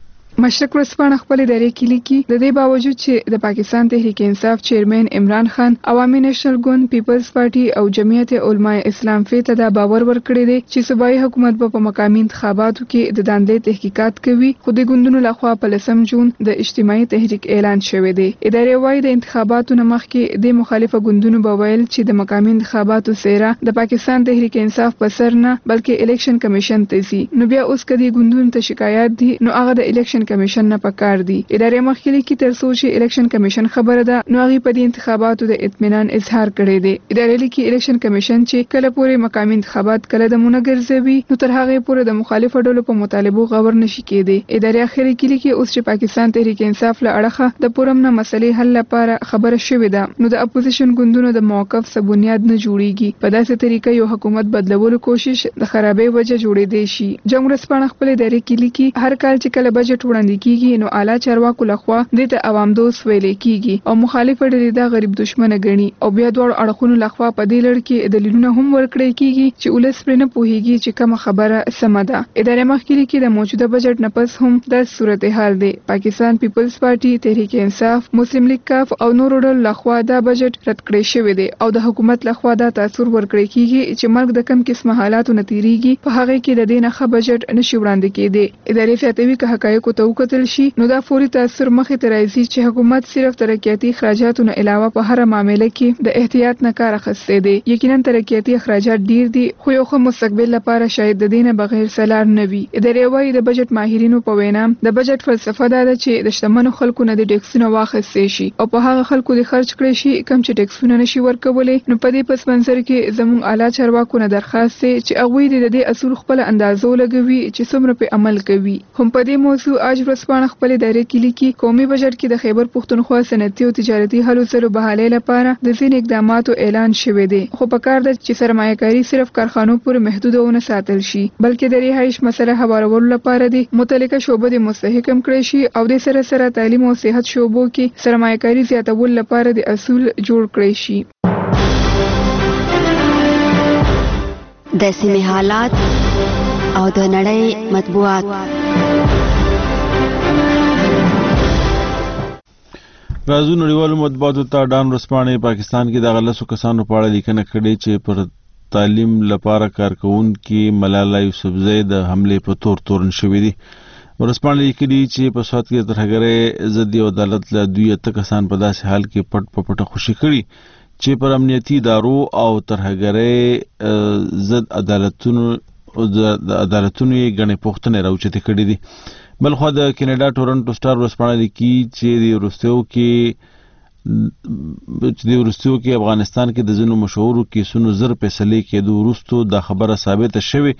مشرق ورځپاڼه خپل ادارې کې لیکي د دې باوجود چې د پاکستان تحریک انصاف چیرمن عمران خان عوامي نېشنل ګوند پیپلز پارټي او جمعیت علماء اسلام فی ته دا باور ورکړی دی چې صوبایي حکومت به په مقامي انتخاباتو کې د داندې تحقیقات کوي خو د ګوندونو لخوا په لسم جون د اجتماعي تحریک اعلان شوی دی. ادارې وايي د انتخاباتو نه مخکې د مخالفه ګوندونو به ویل چې د مقامي انتخاباتو سیره د پاکستان تحریک انصاف په سر نه بلکې الیکشن کمیشن ته ځي. نو بیا اوس کدي ګوندونو ته شکایت دي نو هغه د الیکشن کمیشن نه پکار دي. ادارې مخکې کې تر څو چې الیکشن کمیشن خبره ده نو هغه په دې انتخاباتو د اطمینان اظهار کړی دی. ادارې لیکي الیکشن کمیشن چې کله پورې مقامي انتخابات کله د مونږ نو تر هغه پورې د مخالفو ډلو په مطالبو غور نشي کېدی. ادارې اخري کې لیکي اوس چې پاکستان تحریک انصاف له اړخه د پورم نه مسلې حل لپاره خبره شوې ده نو د اپوزیشن ګوندونو د موقف څخه بنیاد نه جوړیږي. په داسې طریقه یو حکومت بدلولو کوشش د خرابې وجه جوړې دی شي. جمهوریت ورځپاڼه خپل ادارې کې لیکي هر کال چې کله بجټ وړاندې کیږي نو اعلی چارواکو لخوا د ته عوام دوست ویل کیږي او مخالف ډلې دا غریب دشمنه ګڼي او بیا دوه اړخونو لخوا په دې لړ کې دلیلونه هم ورکړي کیږي چې ولس پر نه پوهیږي چې کوم خبره سمه ده. ادارې مخکې کې د موجوده بجټ نه پس هم د صورتحال دی. پاکستان پیپلز پارټي تحریک انصاف مسلم لیگ کاف او نور ډلو لخوا دا بجټ رد کړی شوی دی او د حکومت لخوا دا تاثیر ورکړي کیږي چې مرګ د کم قسمه حالاتو نتیریږي په هغه کې د دینه ښه بجټ نشي وړاندې کېدی. ادارې فاتوي که حقایقو ته وکتل شي نو دا فوري تاثیر مخې ته راځي چې حکومت صرف ترقیاتي اخراجاتو نه علاوه په هر معاملې کې د احتیاط نه کار اخیستی دی. یقینا ترقیاتي اخراجات ډیر دي خو یو ښه مستقبل لپاره شاید د دینه بغیر سلار نه وي. ادارې وايي د بجټ ماهرینو په وینا د بجټ فلسفه دا ده چې د شتمنو خلکو نه د ټیکسونو واخیستل شي او په هغه خلکو د خرج کړي شي کم چې ټیکسونه نشي ورکولای. نو په دې پس منظر کې زموږ اعلی چارواکو نه درخواست دی چې هغوی د دې اصول خپل اندازو لګوي چې څومره په عمل کوي. هم په دې موضوع اج ورځپاڼه خپل ادارې کې لیکي قومي بجټ کې د خیبر پښتونخوا صنعتي او تجارتي هلو ځلو بحالۍ لپاره د ځینې اقداماتو اعلان شوی دی خو پکار ده چې سرمایه‌کاري صرف کارخانو پورې محدود ونه ساتل شي بلکې د رهایش مسله هوارولو لپاره د متعلقه شعبو د مستحکم کړی شي او د سره سره تعلیم او صحت شعبو کې سرمایه‌کاري زیاتول لپاره د اصول جوړ کړی شي. د سیمې حالات او د نړۍ مطبوعات. راځو نړیوالو مطبوعاتو ته ډان ورځپاڼې پاکستان کې د غلسو کسانو په اړه لیکنه کړې چې پر تعلیم لپاره کارکونکي ملاله یوسفزۍ د حملې په تور تورن شوې دي. ورځپاڼې لیکلي چې په سوات کې ترهګرۍ ضد عدالت له دوی اته کسان په داسې حال کې پټ په پټه خوشي کړي چې پر امنیتي ادارو او ترهګرۍ ضد عدالتونو د عدالتونو یې ګڼې پوښتنې راوچتې کړي دي. بلخوا د کینیډا ټورنټو سټار ورځپاڼه لیکي چې د وروستیو کې چې د وروستیو کې افغانستان کې د ځینو مشهورو کیسونو زر فیصلې کېدو وروسته دا خبره ثابته شوې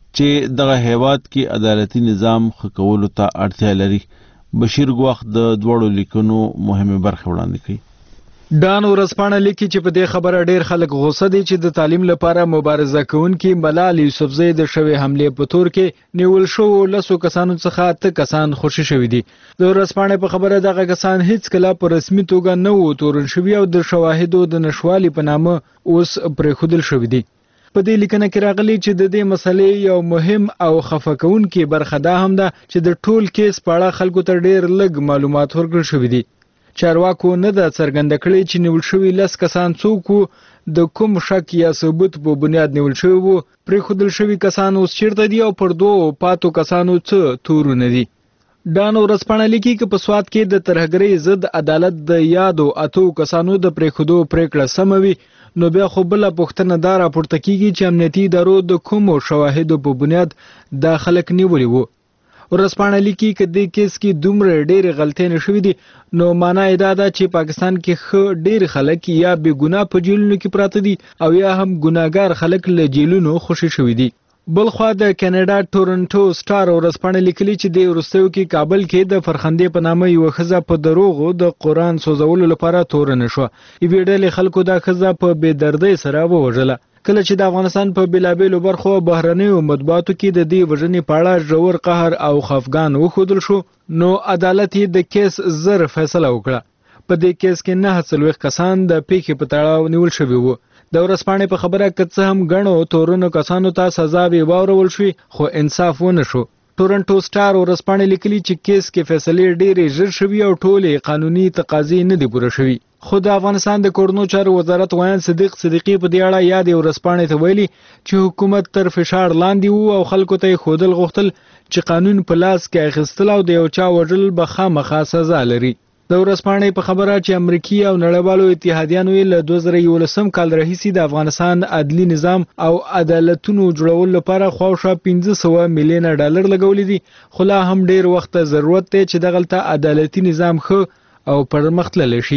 چې دغه هیواد کې عدالتي نظام ښه کولو ته اړتیا لري. بشیر ګواخ د دواړو لیکنو مهمه برخه وړاندې کوي. ډان ورځپاڼه لیکي چې په دې خبره ډیر خلک غوسه دي چې د تعلیم لپاره مبارزه کوونکي ملاله یوسفزۍ د شوې حملې په تور کې نیول شوو لسو کسانو څخه اته کسان خوشي شوي دي. د ورځپاڼې په خبره دغه کسان هیڅ کله په رسمي توګه نه وو تورن شوي او د شواهدو د نشوالي په نامه اوس پرېښودل شوي دي. په دې لیکنه کې راغلي چې د دې مسلې یو مهم او خفه کوونکې برخه دا هم ده چې د ټول کیس په اړه خلکو ته ډیر لږ معلومات ورکړل شوي دي. چارواکو نه ده څرګنده کړې چې نیول شوي لس کسان څوک وو، د کوم شک یا ثبوت په بنیاد نیول شوي وو، پرېښودل شوي کسان اوس چیرته دي او پر دوو پاتو کسانو څه تورونه دي. ډان ورځپاڼه لیکي چې په سوات کې د ترهګرۍ ضد عدالت د یادو اتو کسانو د پرېښودو پرېکړه سمه وي، نو بیا خو بله پوښتنه دا راپورته کیږي چې امنیتي ادارو د کومو شواهدو په بنیاد دا خلک نیولي وو. ورځپاڼه لیکي چې د کیس کې دومره ډېرې غلطۍ شوي دي نو معنا یې دا ده چې پاکستان کې ښه ډېر خلک یا بې ګناه په جیلونو کې پراته دي او یا هم ګناهګار خلک له جیلونو خوشي شوي دي. بلخوا د کینیډا ټورنټو سټار ورځپاڼه لیکلي چې د وروستیو کې کابل کې د فرخندې په نامه یوه ښځه په دروغو د قرآن سوځولو لپاره تورنه شوه. یوې ډلې خلکو دا ښځه په بې دردۍ سره ووژله. کله چې د افغانستان په بیلابیلو برخو بهرنیو مطبوعاتو کې د دې وژنې په اړه ژور قهر او خفګان وښودل شو نو عدالت یې د کیس زر فیصله وکړه. په دې کیس کې نهه څلوېښت کسان د پیښې په تړاو نیول شوي وو. د ورځپاڼې په خبره که څه هم ګڼو تورنو کسانو ته سزاوې واورول شوې خو انصاف ونه شو. ټورنټو سټار ورځپاڼې لیکلي چې کیس کې فیصلې ډېرې ژر شوي او ټولې قانوني تقاضې نه دي پوره شوي. خو د افغانستان د کورنو چارو وزارت ویان صدیق صدیقي په دې اړه یادې ورځپاڼې ته ویلي چې حکومت تر فشار لاندې وو او خلکو ته یې ښودل غوښتل چې قانون په لاس کې اخیستل او د یو چا وژل به خامخا سزا لري. د ورځپاڼې په خبره چې امریکي او نړیوالو اتحادیانو یې له دوه زره یولسم کال راهیسې د افغانستان عدلي نظام او عدالتونو جوړولو لپاره خواوشا پنځه سوه میلیونه ډالر لګولي دي، خو لا هم ډیر وخت ضرورت دی چې دغلته عدالتي نظام ښه او پرمخ تللی شي.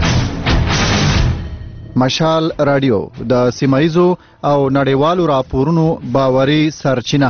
مشال رادیو د سیمایزو او نړیوالو راپورونو باوري سرچینه.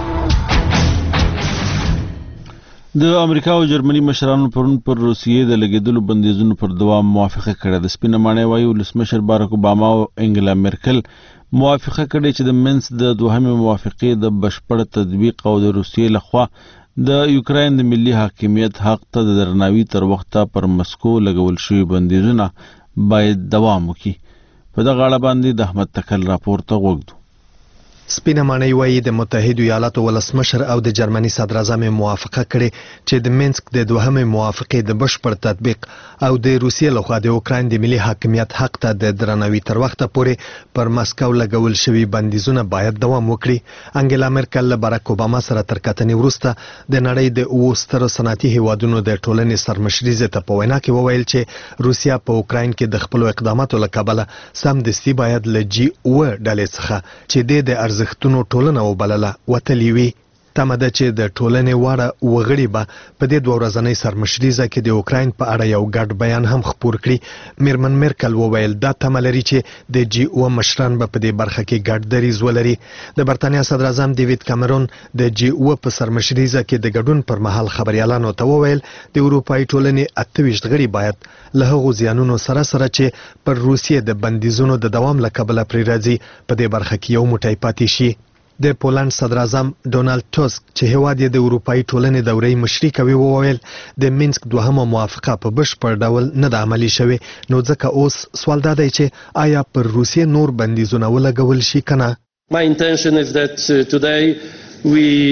د امریکا او جرمني مشرانو پرون پر روسیې د لګیدلو بندیزونو پر دوام موافقه کړې ده. سپینه ماڼۍ وایي ولسمشر باراک اوباما او انګلا مرکل موافقه کړې چې د منس د دوهمې موافقې د بشپړ تطبیق او د روسیې لخوا د یوکراین د ملي حاکمیت حق ته د درناوي تر وخته پر مسکو لګول شوي بندیزونه باید دوام وکړي. په دغه اړه باندې د احمد تکل راپور ته غوږ. سپینه ماڼۍ وایي د متحدو ایالاتو ولسمشر او د جرمني صدراعظم موافقه کړې چې د منسک د دوهمې موافقې د بشپړ تطبیق او د روسیې لخوا د اوکراین د ملي حاکمیت حق ته د درناوي تر وخته پورې پر مسکو لګول شوي بندیزونه باید دوام وکړي. انګلا مرکل له باراک اوباما سره تر کتنې وروسته د نړۍ د اوو سترو صنعتي هیوادونو د ټولنې سرمشري ته په وینا کې وویل چې روسیا په اوکراین کې د خپلو اقداماتو له کبله سمدستي باید له جی اوه ډلې څخه چې د ارزښتونو ټولنه وبلله وتلي وي. تمه ده چې د ټولنې واړه وغړي به په دې دوه ورځنۍ سرمشریزه کې د اوکراین په اړه یو ګډ بیان هم خپور کړي. میرمن مرکل وویل دا تمه لري چې د جی او مشران به په دې برخه کې ګډ دریځ ولري. د برتانیا صدراعظم ډیوید کامرون د جی او په سرمشریزه کې د ګډون پر مهال خبريالانو ته وویل د اروپאי ټولنې اته ویشت غړي باید له هغو زیانونو سره سره چې پر روسیې د بندیزونو د دوام له کبله پرې راځي په دې برخه کې یو موټی پاتې شي. د پولند صدراعظم ډونالد ټاسک چې هیواد یې د اروپאי ټولنې دورې مشري کوي وویل د مینسک دوهمه موافقه په بشپړ ډول نه ده عملي شوې، نو ځکه اوس سوال دا دی چې آیا پر روسیې نور بندیزونه ولګول شي که نه. My intention is that uh, today we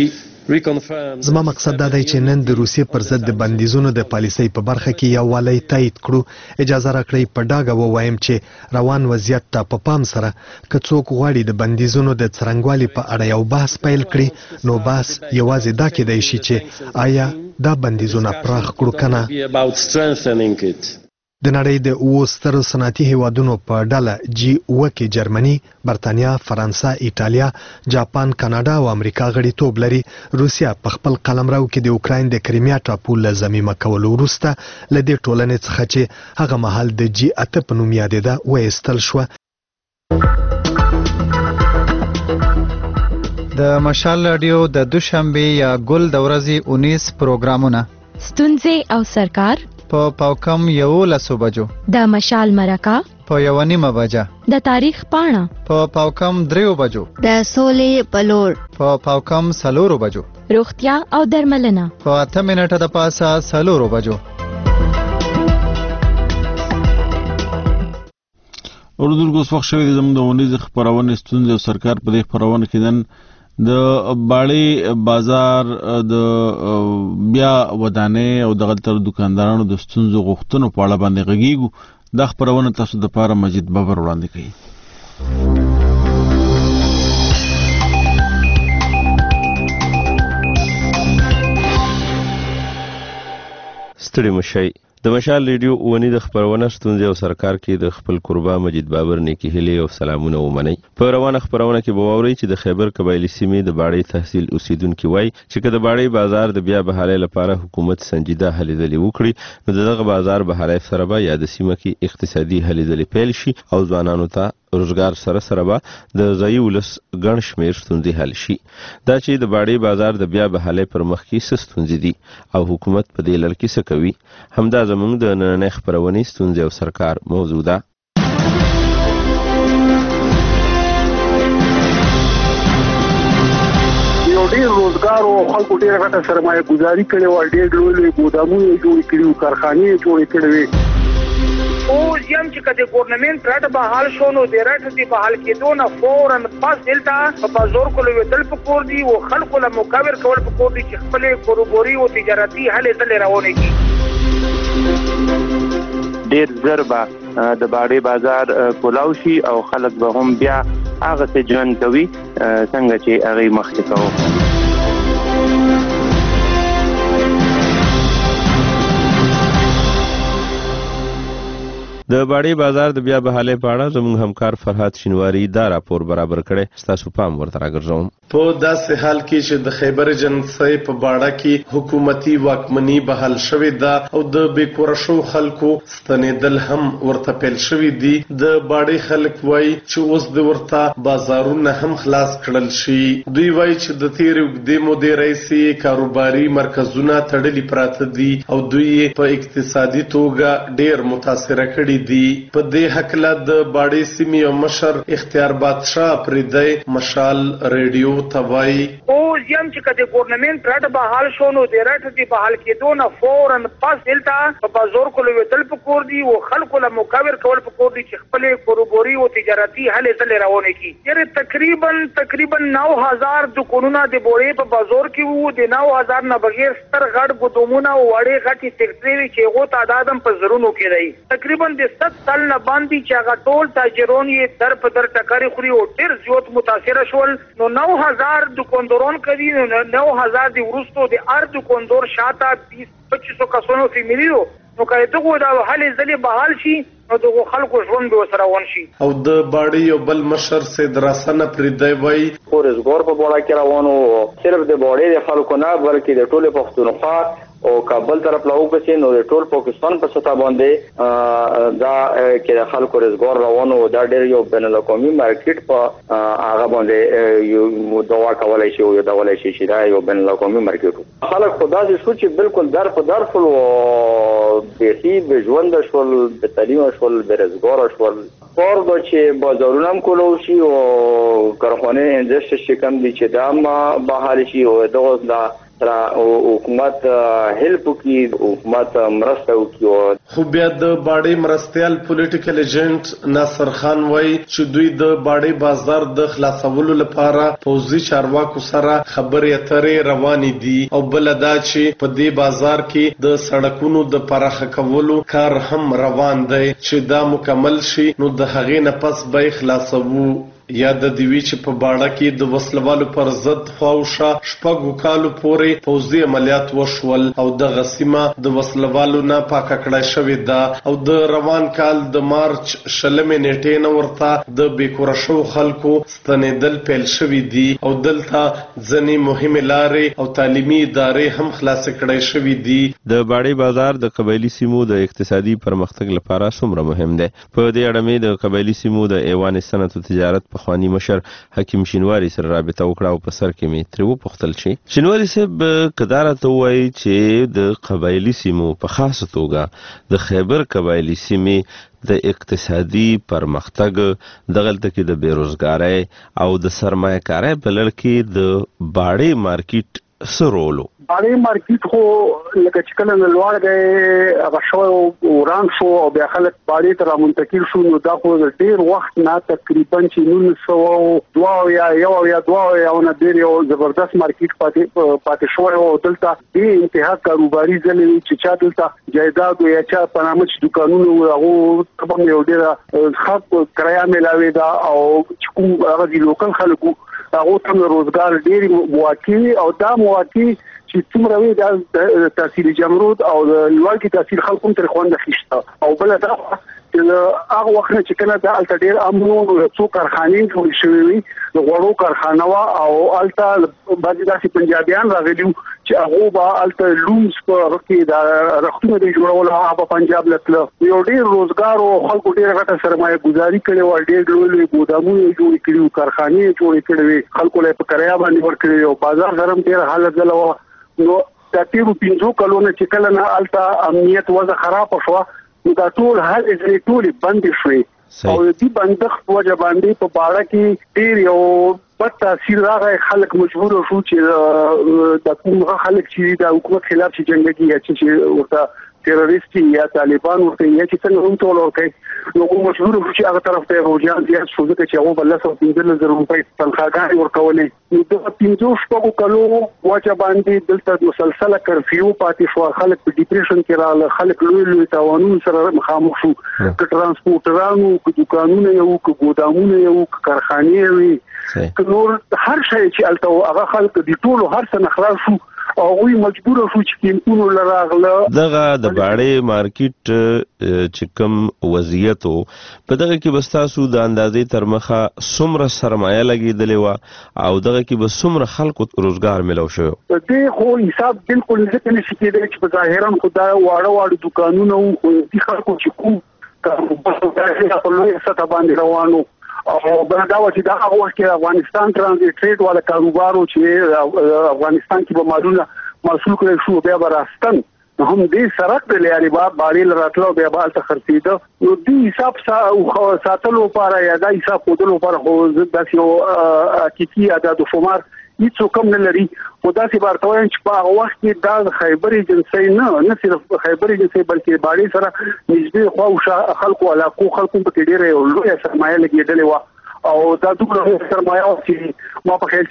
زما مقصد دا دی چې نن د روسیې پر ضد د بندیزونو د پالیسۍ په برخه کې یووالی تایید کړو. اجازه راکړئ په ډاګه ووایم چې روان وضعیت ته په پام سره که څوک غواړي د بندیزونو د څرنګوالي په اړه یو بحث پیل کړي نو بحث یوازې دا کېدای شي چې آیا دا بندیزونه پراخ کړو که نه. د نړۍ د اوو سترو صنعتي هیوادونو په ډله جی اوه کې جرمني، برتانیا، فرانسه، ایټالیا، جاپان، کاناډا او امریکا غړیتوب لري. روسیا په خپل قلمرو کې د اوکراین د کریمیا ټاپو له ضمیمه کولو وروسته له دې ټولنې څخه چې هغه مهال د جی اته په نوم یادېده وایستل شوه. د مشال راډیو د دوشنبه یا ګل د ورځې اونیس پروګرامونه ستونزې او سرکار په پاوکم یولسو بجو، د مشال مرکه په یوه نیمه بجه، د تاریخ پاڼه په پاوکم دریو بجو، د سولې پلور په پاوکم څلورو بجو، روغتیا او درملنه په اته منټه د پاسه څلورو بجو. اوریدونکو اوس وخت شوی دی زموږ د اونیز خپرونې ستونزې او سرکار په دې خپرونه کې نن د باړې بازار د بیا ودانې او دغه تر دکاندارانو د ستونزو غوښتنو په اړه باندې غږیږو. دا خپرونه تاسو د پاره مجید بابر وړاندې کوي. ستړي مشئ د مشال ریډیو ونی د خبرونه ستونزې او سرکار کې د خپل قربا مجید بابر نیکی هلي او سلامونه ومني. په روانه خبرونه کې به واوري چې د خیبر قبایلی سیمې د باړې تحصیل اوسیدونکو وای چې کله د باړې بازار د بیا بحالۍ لپاره حکومت سنجیده هلې ځلې وکړي نو دغه بازار بحالۍ سره به یا د سیمه کې اقتصادي هلې ځلې پیل شي او ځوانانو ته روزګار سره سره به د ځایي ولس ګڼ شمېر ستونزې حل شي. دا چې د باړې بازار د بیا بحالۍ پر مخ کې څه ستونزې دي او حکومت په دې لړ کې څه کوي، همدا زموږ د نننۍ خپرونې ستونزې او سرکار موضوع ده. یو ډېر روزګار او خلکو ډېره غټه سرمایه ګزاري کړې وه، ډېر لوی لوی ګودامونه یې جوړې کړي وو، کارخانې یې جوړې کړې وې. اوس یم چې که د ګورنمنټ رټ بحال شو نو د رټ د بحال کېدو نه فورن پس دلته په بازار کې لوېدل پکور دي او خلکو له مقابر کول پکور دي چې خپلې کاروباري او تجارتي هلې ځلې روانې کړي. ډېر زر به د باړې بازار کولاو شي او خلک به هم بیا هغه څه ژوند کوي څنګه چې هغې مخکې کوو. د باړې بازار د بیا بحالۍ په اړه زموږ همکار فرهاد شینواری دا راپور برابر کړی. ستاسو پام ورته راګرځوم. په داسې حال کې چې د خیبر ایجنسۍ په باړه کې حکومتي واکمني بحال شوې ده او د بېکوره شوو خلکو ستنېدل هم ورته پیل شوي دي. د باړې خلک وایي چې اوس د ورته بازارونه هم خلاص کړل شي. دوی وایي چې د تېرې اوږدې مودې راهیسې کاروباري مرکزونه تړلي پراته دي او دوی په اقتصادي توګه ډېر متاثره کړي دي. په دې هکله د باړې سیمې یو مشر اختیار بادشاه پریدی مشال ریډیو ته وایي اوس یم چې که د ګورنمنټ رټ بحال شو نو د رټ د بحال کېدو نه فورن پس دلته په بازار کې لوېدل پکور دي او خلکو له مقابر کول پکور دي چې خپلې کاروباري او تجارتي هلې ځلې روانې کړي. یعنې تقریبا تقریبا نو هزار دکانونه د بوړې په بازار کې وو. د نو هزار نه بغیر ستر غټ ګودامونه او وړې غټې فیکټرۍ وې چې هغو تعداد هم په زرونو کې دی. تقریبا د ست سال نه باندې چې هغه ټول تاجرون یې در په در ټکرې خوري او ډېر زیات متاثره شول. نو نو هزار دکانداران کوي نو نو هزار د وروستو د هر دکاندار شاته بیس پچیسو کسانو فیملي نو که دغو د هلې ځلې بحال شي نو دغو خلکو ژوند به ورسره روان شي. او د باړې یو بل مشر سید راسنه پریدی وایي خو روزګار په باړه کې روان و، صرف د باړې د خلکو نه بلکې د ټولې پښتونخوا او کابل طرف لا وکړي نو د ټول پاکستان په سطح باندې دا کې د خلکو روزګار روان او دا ډېر یو بین الاقوامي مارکیټ په هغه باندې یو دوا کولای شي او دا ولای شي چې دا یو بین الاقوامي مارکیټ خلک خدا دې شو چې بالکل در په در فل او بهي به ژوند شول د تعلیم شول د روزګار شول پر د چې بازارونه هم کولو شي او کارخانه اندستری چې کم دي چې دا ما بهال شي او دا سره حکومت هیلپ کوي حکومت مرسته کوي. خو بیا د باډي مرستيال پولیټیکل ایجنټ ناصر خان وایي چې دوی د باډي بازار د خلاصولو لپاره پوځي چارواکو سره خبرې اترې روانې دي او بل دا چې په دې بازار کې د سړکونو د پراخه کولو کار هم روان دی چې دا مکمل شي نو د هغې نه پس به خلاصوو. یا د دیوی چې په باړه کې د وسلوالو پر ضد خواوشا شپږو کالو پورې پوځي عملیات وشول او د غسیمه د وسلوالو نه پاکه کړای شوې ده او د روان کال د مارچ شلمې نیټې نه ورته د بیکوره شو خلکو ستنېدل پیل شوې دي او دلته ځینې مهمې لارې او تعلیمي ادارې هم خلاصې کړای شوې دي. د باړې بازار د قبایلي سیمو د اقتصادي پرمختګ لپاره څومره مهم دی؟ په دې اړه مې د قبایلي سیمو د ایوان صنعت او تجارت په خواني مشر حکیم شینواری سره رابطه وکړه او په سر کې مې ترې وپوښتل چې شینواری صاحب کداره ته وایي چې د قبایلي سیمو په خاصه توګه د خیبر قبایلي سیمې د اقتصادي پرمختګ دغلته کې د بیروزګارۍ او د سرمایه کارۍ په لړ کې د باړې مارکیټ سرولو. باړې مارکیټ خو لکه چې کله لوړ دی هغه شو وران شو او بیا خلک باړې ته رامنتقل شو نو دا خو ډیر وخت نه تقریبا چې نولس سوه دوه یا یو یا دوه یا نه ډیر یو زبردست مارکیټ پاتې پاتې شو او دلته د انتها کاروباري ځلې چې چا دلته جایداد یا چا په نامه چې دکانونه هغه طبعا یو ډیر خاص کرایه ملاوي دا او کوم هغه لوکل خلکو هغه ته روزګار ډیر مواقع او دا مواقع چې څومره وي د تحصیل جمرود او د لوړ کې تحصیل خلکو تر خوند خښته او بل دا هغه وخت چې کله د الټ ډیر امنو څو کارخانې جوړ شوې وي د غوړو کارخانه وا او الټ بعضې داسې پنجابیان راغلي چې هغه به الټ لومس په کې د رختونو د جوړولو هغه په پنجاب لتل یو ډیر روزګار او خلکو ډیر غټه سرمایه گزاري کړي او ډیر لوی ګودامونه جوړ کړي کارخانې جوړ کړي خلکو له په کریا باندې ورکړي او بازار ګرم ډیر حالت زلو نو د تیرو پنځو کلونو چې کله نه الټ امنیت وضع خراب شو نو دا ټول هر ځای ټول بند شوي او دې بندښت وجه باندې په باړه کې ډیر یو بد تاثیر راغی خلک مجبور شو چې د کوم خلک چې د حکومت خلاف چې جنګي یا چې ورته تیروریست یا طالبان ورته یا چې څنګه هم ټول ورکړي نو کوم مجبور شو چې هغه طرف ته روجان زیات شو ځکه چې هغه بل څه پنځه زره روپۍ تنخواګانې ورکولې نو د پنځو شپږو کلو وجه باندې دلته مسلسله کرفیو پاتې شو خلک په ډیپریشن کې رااله خلک لوی لوی تاوانونو سره مخامخ شو که ترانسپورټرانو که دکانونه یو که ګودامونه یو که کارخانې وي که نور هر شی چې الته هغه خلک د ټولو هر څه نه خلاص شو او وی مجبور شو چې قیمتونو لراغله دغه د باړې مارکیټ چې کوم وضعیت په دغه کې بستاسو د اندازې تر مخه څومره سرمایه لګېدلې وه او دغه کې به څومره خلکو روزګار ملو شو دې خو حساب بالکل ځکه نشي کېدای چې په ظاهرا خو دا واړه واړه دکانونه او دې خلکو چې کوم کاروبار په لوی سطح باندې روانو او بل دا و چې دا هغه وخت کې افغانستان ترانزیت ټریډ والا کاروبارو چې افغانستان کې به مالونه محصول کړی شو بیا به راستن هم دې سرک د لاري با باړې راتلو بیا به الته خرڅېده نو دې حساب ساتلو لپاره یا دا حساب کولو لپاره خو داسې یو حقیقي عدد و شمار هیڅ کوم نه لري خو داسې ورته وایم چې په هغه وخت کې دا خیبر ایجنسۍ نه نه صرف خیبر ایجنسۍ بلکې باړې سره نږدې خواوشا خلکو علاقو خلکو په کې ډېره لویه سرمایه لګېدلې وه او دا دومره سرمایه وه چې ما په خیال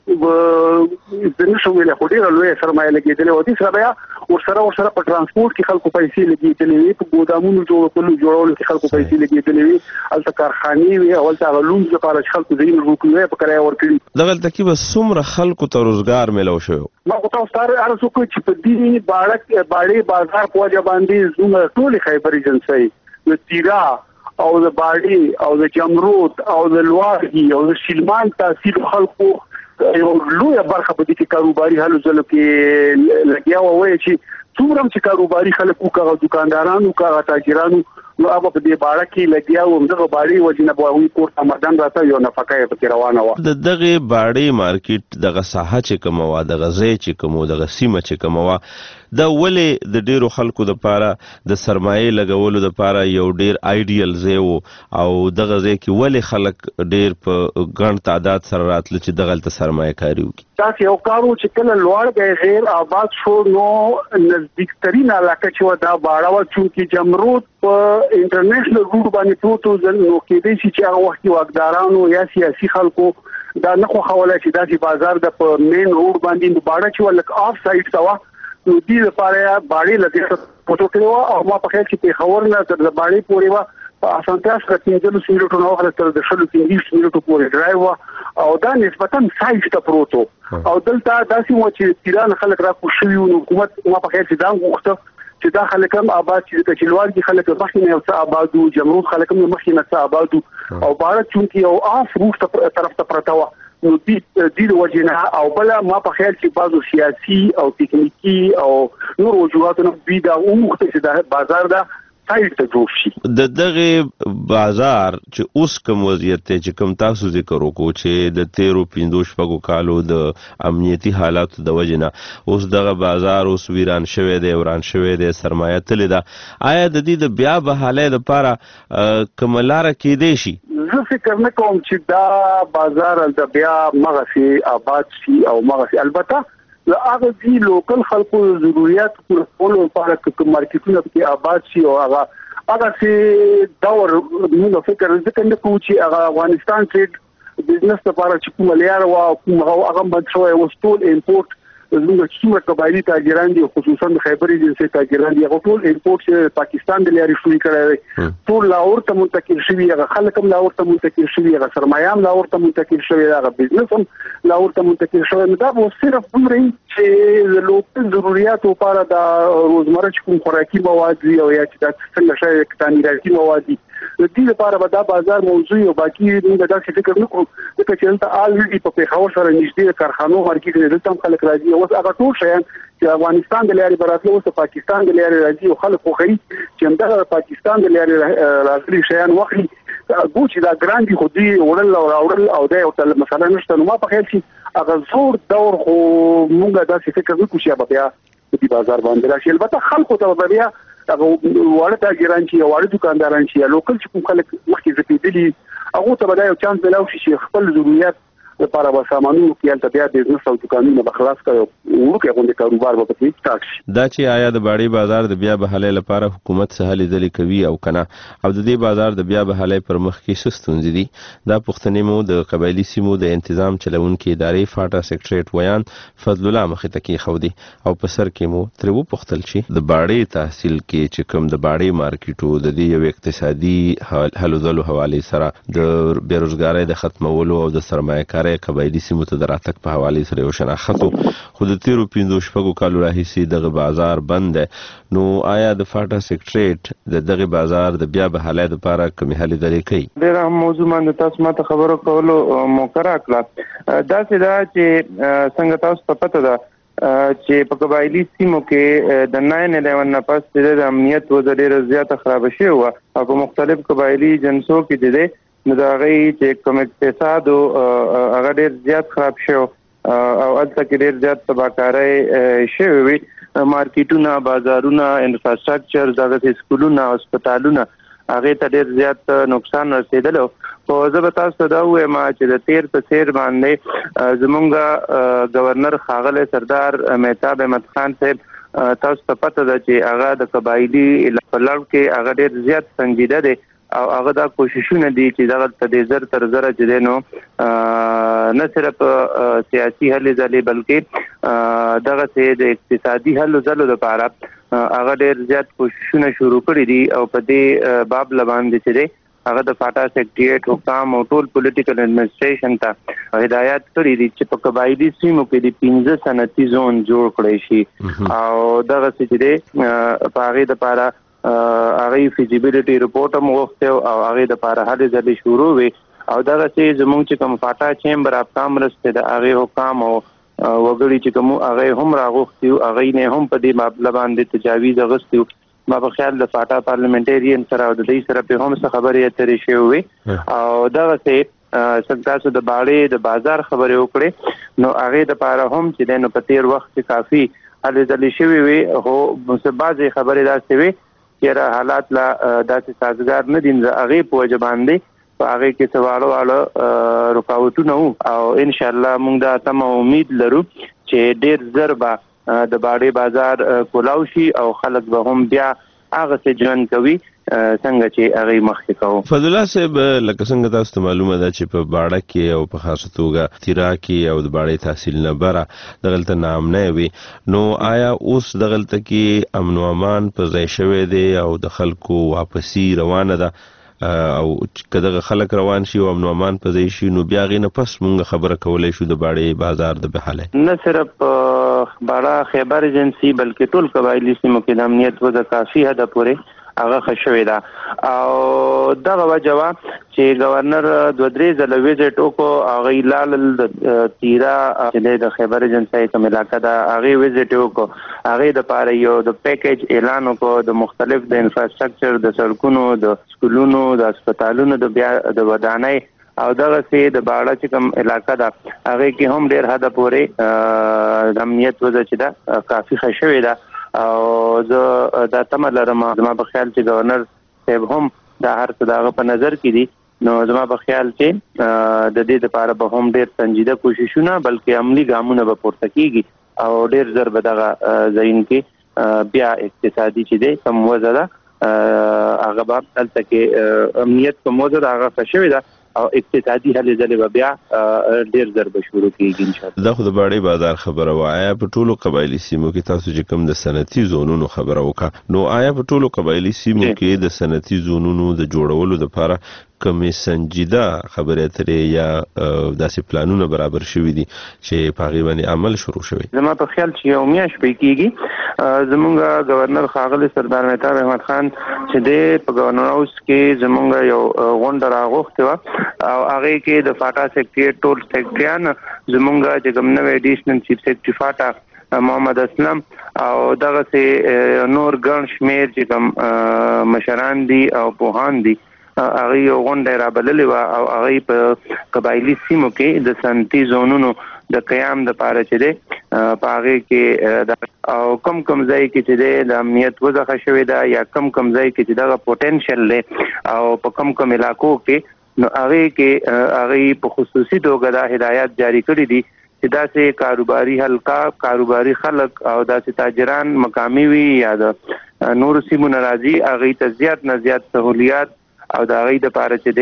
چې زه نشم ویلی خو ډېره لویه سرمایه لګېدلې وه دې سره بیا ورسره ورسره په ترانسپورټ کې خلکو پیسې لګېدلې وي په ګودامونو جوړولو جوړولو کې خلکو پیسې لګېدلې وي هلته کارخانې وي او هلته هغه لومز لپاره چې خلکو ځایونه روکي په کرایه ورکړي دغلته کې به څومره خلکو ته روزګار میلو شوی ما خو تاسو ته عرض وکړ چې په دې باړه باړې بازار په وجه باندې زموږ ټولې خیبر ایجنسۍ د تیرا او د باړې او د جمرود او د لوارګي او د شلمان تحصیل خلکو یو لویه برخه په دې کې کاروباري حالو ځلو کې لګیا وای چې څومره چې کاروباري خلک او کاغه دکاندارانو کاغه تاجرانو نو هغه په دې باړه کې لګیا و دغه باړې وجنه به وي کور آمدن راته یو نفقه یې پکې روانه و د دغه باړې مارکیټ دغه ساحه چې کوم و دغه ځای چې کوم دغه سیمه چې کوم و دا ولې د ډیرو خلکو د پاره د سرمایه لګولو د پاره یو ډیر آیډیل ځای وو او دغه ځای کې ولې خلک ډیر په ګڼ تعداد سره راتل چې دغلته سرمایه کاری وکړي؟ تاسو یو کارو چې کله لوړ دی غیر آباد شو نو نزدیک ترين علاقه چې دا باړه و چې جمرود په انټرنیشنل روټ باندې پروتو ځل نو کې دي چې هغه وخت واکدارانو یا سیاسي خلکو دا نه خو حواله چې داسې بازار د په مین روټ باندې باړه چې ولک اف سایډ تا نو دې لپاره باړې لګې پټو کړو او ما په خیال کې په خبر نه تر باړې پورې و په اسانتیا سره پنځه سیمټو نو غره تر د شلو پنځه سیمټو پورې ډرایو او دا نسبتا سایډ ته پروتو او دلته داسې و چې تیران خلک را کوشي او حکومت ما په خیال کې دا غوښته چې دا خلک هم آباد چې د چلوال کې خلک مخکې نه څه آبادو جمهور خلک هم مخکې نه څه آبادو او بارت چونکی او اف روح طرف ته پرتا و نو دې دې وجنه او بل ما په خیال کې بعضو سیاسي او تکنیکی او نور وجوهاتونه بي دا ومخته چې د بازار دا سایډ ته جوړ شي. د دغه بازار چې اوس کوم وضعیت ته چې کوم تاسو ذکر وکړو چې د تیرو پنځو شپږو کالو د امنیتي حالاتو د وجنه اوس دغه بازار اوس ویران شوی دی وران شوی دی سرمایه تل ده آیا د دې د بیا بحاله لپاره کوملاره کې دی شي؟ زه فکر نه کوم چې دا بازار د بیا مغسي آباد شي او مغسي البته د هغه دي لوکل خلکو ضرورت پر کولو لپاره کوم مارکیټونه کې آباد شي او هغه هغه چې دور موږ فکر ځکه نه کوو چې هغه افغانستان ټریډ بزنس لپاره چې کوم لیار او کوم هغه بند شوی او ټول امپورټ زموږ څومره قبایلی تاجران دي خصوصا د خیبر ایجنسي تاجران دي هغه ټول امپورټ چې پاکستان د لیاري شوی کړی ټول لاهور ته منتقل شوی هغه خلک هم لاهور ته منتقل شوی هغه سرمایه هم لاهور ته منتقل شوی هغه بزنس هم لاهور ته منتقل شوی نو دا به صرف عمرې چې د لوکل ضرورتو لپاره د روزمره کوم خوراکي مواد دي او یا چې د څنګه شای تعمیراتي مواد دي د دې لپاره به دا بازار موضوع او باقي موږ دا څه فکر نکړو چې چې آل وی په پیښور سره نږدې کارخانو مارکیټ دې تم خلک راځي او هغه ټول شیان چې افغانستان د لارې براتلو او پاکستان د لارې راځي او خلک خوخي چې همدغه پاکستان د لارې راځي شیان وخی ګوچ دا ګراندي خو دې وړل او راوړل او دا یو مثلا نشته نو ما په خیال کې هغه زور دور خو موږ دا څه فکر نکړو چې بیا په بازار باندې راشي البته خلکو ته بیا هغه وړه تاجران چې وړه دکانداران چې لوکل چې کوم خلک مخکې زپېدلي هغه ته به دا یو چانس ملاو شي چې خپل ضرورت لپاره به سامانونو کې البته بیا بزنس او دکانونه به خلاص کړي او ورکه غونډه کاروبار به پکې سٹارټ شي. دا چې آیا د باړې بازار د بیا بحاله لپاره حکومت څه هلې ځلې کوي او کنه او د دې بازار د بیا بحاله پر مخ کې ستونزې دي دا پښتنې مو د قبایلی سیمو د تنظیم چلونکو ادارې فاټا سیکریټریټ ویان فضل الله مخې ته کې خو دي او په سر کې مو تر و پختل شي د باړې تحصیل کې چې کوم د باړې مارکیټو د دې یو اقتصادي حل ځلو حواله سره د بیروزګارۍ د ختمولو او د سرمایه‌کارۍ قبایلی سیمو ته دراتک په حواله سره یو شناختو خو د تیرو پنځو شپږو کالو راهیسې دغه بازار بند نو آیا د فاټا سیکریټریټ د دغه بازار د بیا بحاله لپاره کومې هلې ځلې کوي؟ ډېر هم موضوع باندې تاسو ماته خبرو کولو موقع راکړه دا چې دا چې څنګه تاسو په پته ده چې په قبایلی سیمو کې د ناین الیون نه پس د امنیت وضع ډېره زیاته خراب شوې وه او په مختلف قبایلی جنسو کې د نو دا غي چې کوم اقتصاد او هغه ډېر زیات خراب شو او البته کې ډېر زیات تباکاري شوی وي مارکیټونه بازارونه انفراستراکچر دغه سکولونه هسپتالونه هغه ته ډېر زیات نقصان رسیدلو خو زه به تاسو ته دا وایم چې د تیر په تیر باندې زمونږ گورنر خاغله سردار مهتاب احمد خان صاحب تاسو ته پته ده چې هغه د قبایلی لړ کې هغه ډېر زیات سنجیده دي او هغه دا کوششونه دي چې دغه تدې زر تر زر چې دینو نه صرف سیاسي حل ځلې بلکې دغه سه د اقتصادي حل ځلو لپاره هغه ډېر زیات کوششونه شروع کړي دي او په دې باب لبان دي چې هغه د فاټا سیکریټریټ حکام او ټول پولیټیکل ایڈمنسټریشن ته هدایت کړی دي چې په قبایلی سیمو کې د پنځه صنعتي زون جوړ کړي شي او دغه چې د پاغي د لپاره هغه فیزیبিলিټي رپورټ هم وغوښته او هغه د لپاره هلې ځلې شروع وي او دغه چې زموږ چې کوم فاټا چیمبر اف کامرس ته د هغه حکام او وګړي چې کوم هغه هم راغوښتي هغه نه هم په دې مبلغ باندې تجاویز غوښتي ما په خیال د فاټا پارلیمنټریان سره او د دې سره په هم څه خبرې اترې شوې او دغه چې څنګه تاسو د باړې د بازار خبرې وکړې نو هغه د لپاره هم چې د نو په تیر وخت کې کافي هلې ځلې شوي وي خو بعضې خبرې داسې وي چې را حالات لا داسې سازګار نه دي د هغې په وجه باندې په هغې کې څه واړه واړه رکاوټونه وو او انشاءالله موږ دا تمه امید لرو چې ډېر زر به د باډې بازار کولاو شي او خلک به هم بیا هغه څه ژوند کوي څنګه چې هغه مخکې کوو. فضل الله صاحب لکه څنګه تاسو ته معلومه ده چې په باړه کې او په خاصه توګه تیرا کې او د باړې تحصیل نه بره دغلته نامنه وي نو آیا اوس دغلته کې امن او امان په ځای شوی دی او د خلکو واپسی روانه ده او کداغه خلک روان شي او امن او امان په ځای شي نو بیا غي نه پس مونږ خبره کولای شو د باړې بازار د بحاله نه صرف باړه خیبر ایجنسی بلکې ټول قبایلی سیمو کې د امنیت وضع کافي حد پورې هغه خښوي دا او دغه وجوه چې گورنر دوه درې ځله ویزټ وکړو هغه لال د تیرا چې د خیبر ایجنسی کوم علاقې دا هغه ویزټ وکړو هغه د پاره یو د پیکیج اعلان وکړو د مختلف د انفراستراکچر د سړکونو د سکولونو د هسپتالونو د بیا د ودانۍ او دغه سي د باړه چې کوم علاقې دا هغه کې هم ډېر حد پورې د امنیت وضع چې دا کافي خښوي دا او زه دا تمه لرم زما په خیال چې گورنر صاحب هم دا هر څه دغه په نظر کې دي نو زما په خیال چې د دې لپاره به هم ډېر سنجیده کوششونه بلکې عملی ګامونه به پورته کیږي او ډېر زر به دغه ځین کې بیا اقتصادي چې دی کم وضع ده هغه به دلته کې امنیت په موضوع هغه فشوي ده او اقتصادي هلې ځلې بیا ډېر زر به شروع کیږي ان شاء الله. دا خو د باړې بازار خبره وه آیا په ټولو قبایلي سیمو کې تاسو چې کوم د صنعتي زونونو خبره وکړه نو آیا په ټولو قبایلي سیمو کې د صنعتي زونونو د جوړولو لپاره کومې سنجیده خبرې اترې یا داسې پلانونه برابر شوي دي چې په هغې باندې عمل شروع شوی؟ زما په خیال چې یو میاشت پرې کېږي زمونږ گورنر ښاغلی سردار مهتاب احمد خان چې دی په گورنر هاوس کې زمونږ یو غونډه راغوښتې وه او هغې کې د فاټا سیکرټریټ ټول سیکرټریان زمونږ چې کوم نوی اډیشنل چیف سیکرټري فاټا محمد اسلم او دغسې نور ګڼ شمېر چې کوم مشران دي او پوهان دي هغه یو غونډه را بللې وه او هغه په قبایلي سیمو کې د صنعتي زونونو د قیام د پاره چې دی په هغې کې او کم کم ځای کې چې دی د امنیت وضع ښه شوې ده یا کم کم ځای کې چې دغه پوټنشل دی او په کم کم علاقو کې نو هغې کې هغې په خصوصي توګه دا هدایات جاری کړي دي چې داسې کاروباري حلقه کاروباري خلک او داسې تاجران مقامي وي یا د نورو سیمو نه راځي هغې ته زیات نه زیات سهولیات او د هغې دپاره چې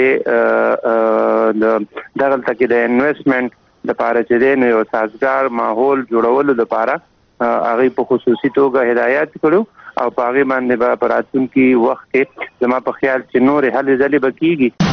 دی دغلته کې د انویسټمنټ دپاره چې دی نو یو سازګار ماحول جوړولو دپاره هغې په خصوصي توګه هدایات کړو او په هغې باندې به په راتلونکي وخت کې زما په خیال چې نورې هلې ځلې به کېږي.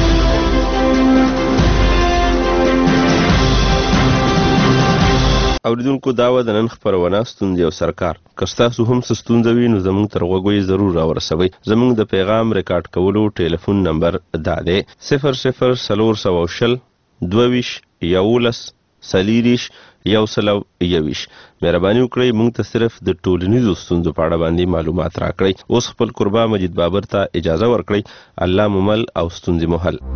اوریدونکو دا وه د نن خپرونه ستونزې او سرکار که ستاسو هم څه ستونزه وي نو زموږ تر غوږو یې ضرور راورسوئ. زموږ د پیغام ریکارډ کولو ټلیفون نمبر دا دی صفر صفر څلور سوه شل دوه ویشت یولس څلېرویشت یو سل او یوویشت. مهرباني وکړئ موږ ته صرف د ټولنیزو ستونزو په اړه باندې معلومات راکړئ. اوس خپل قربا مجید بابر ته اجازه ورکړئ. الله مو مل او ستونزې مو حل.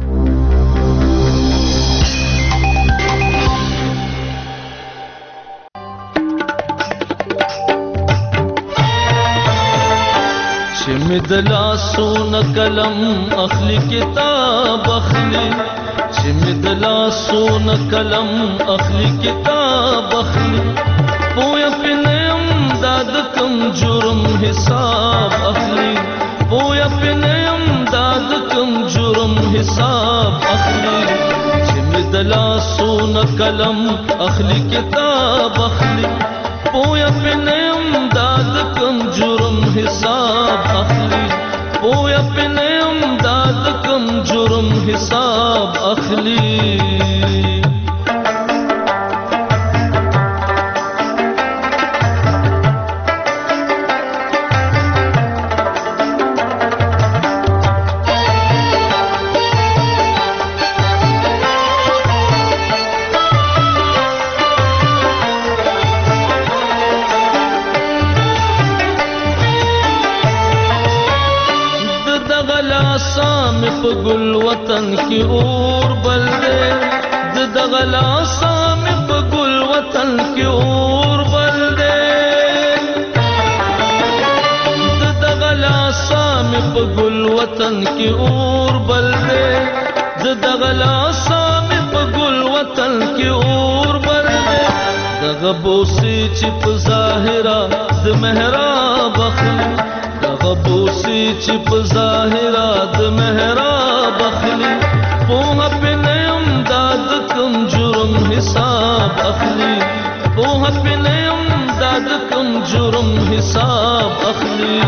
چې د لاسونه قلم اخلي کتاب اخلي چې مې د لاسونه قلم اخلي کتاب اخلي پویه پې نه یم دا د کوم جرم حساب اخلي پویه پې نه یم دا د کوم جرم حساب اخلي چې مې د لاسونه قلم اخلي کتاب اخلي پویه پې نه یم دا د کوم جرم حساب اخلي پویه پې نه یم دا د کوم جرم حساب اخلي. په ګل وطن کې اور بل دی د دغه لاسه مې په ګل وطن کې اور بل دی په ګل وطن کې اور بل دې د دغلا سامې په ګل وطن کې اور بل دې دغه بوسي چې په ظاهرا د محراب اخلي دغه بوسي چې په ظاهرا د محراب اخلي په پنیم داد کم جرم حساب اخلي په پنیم داد کم جرم حساب اخلي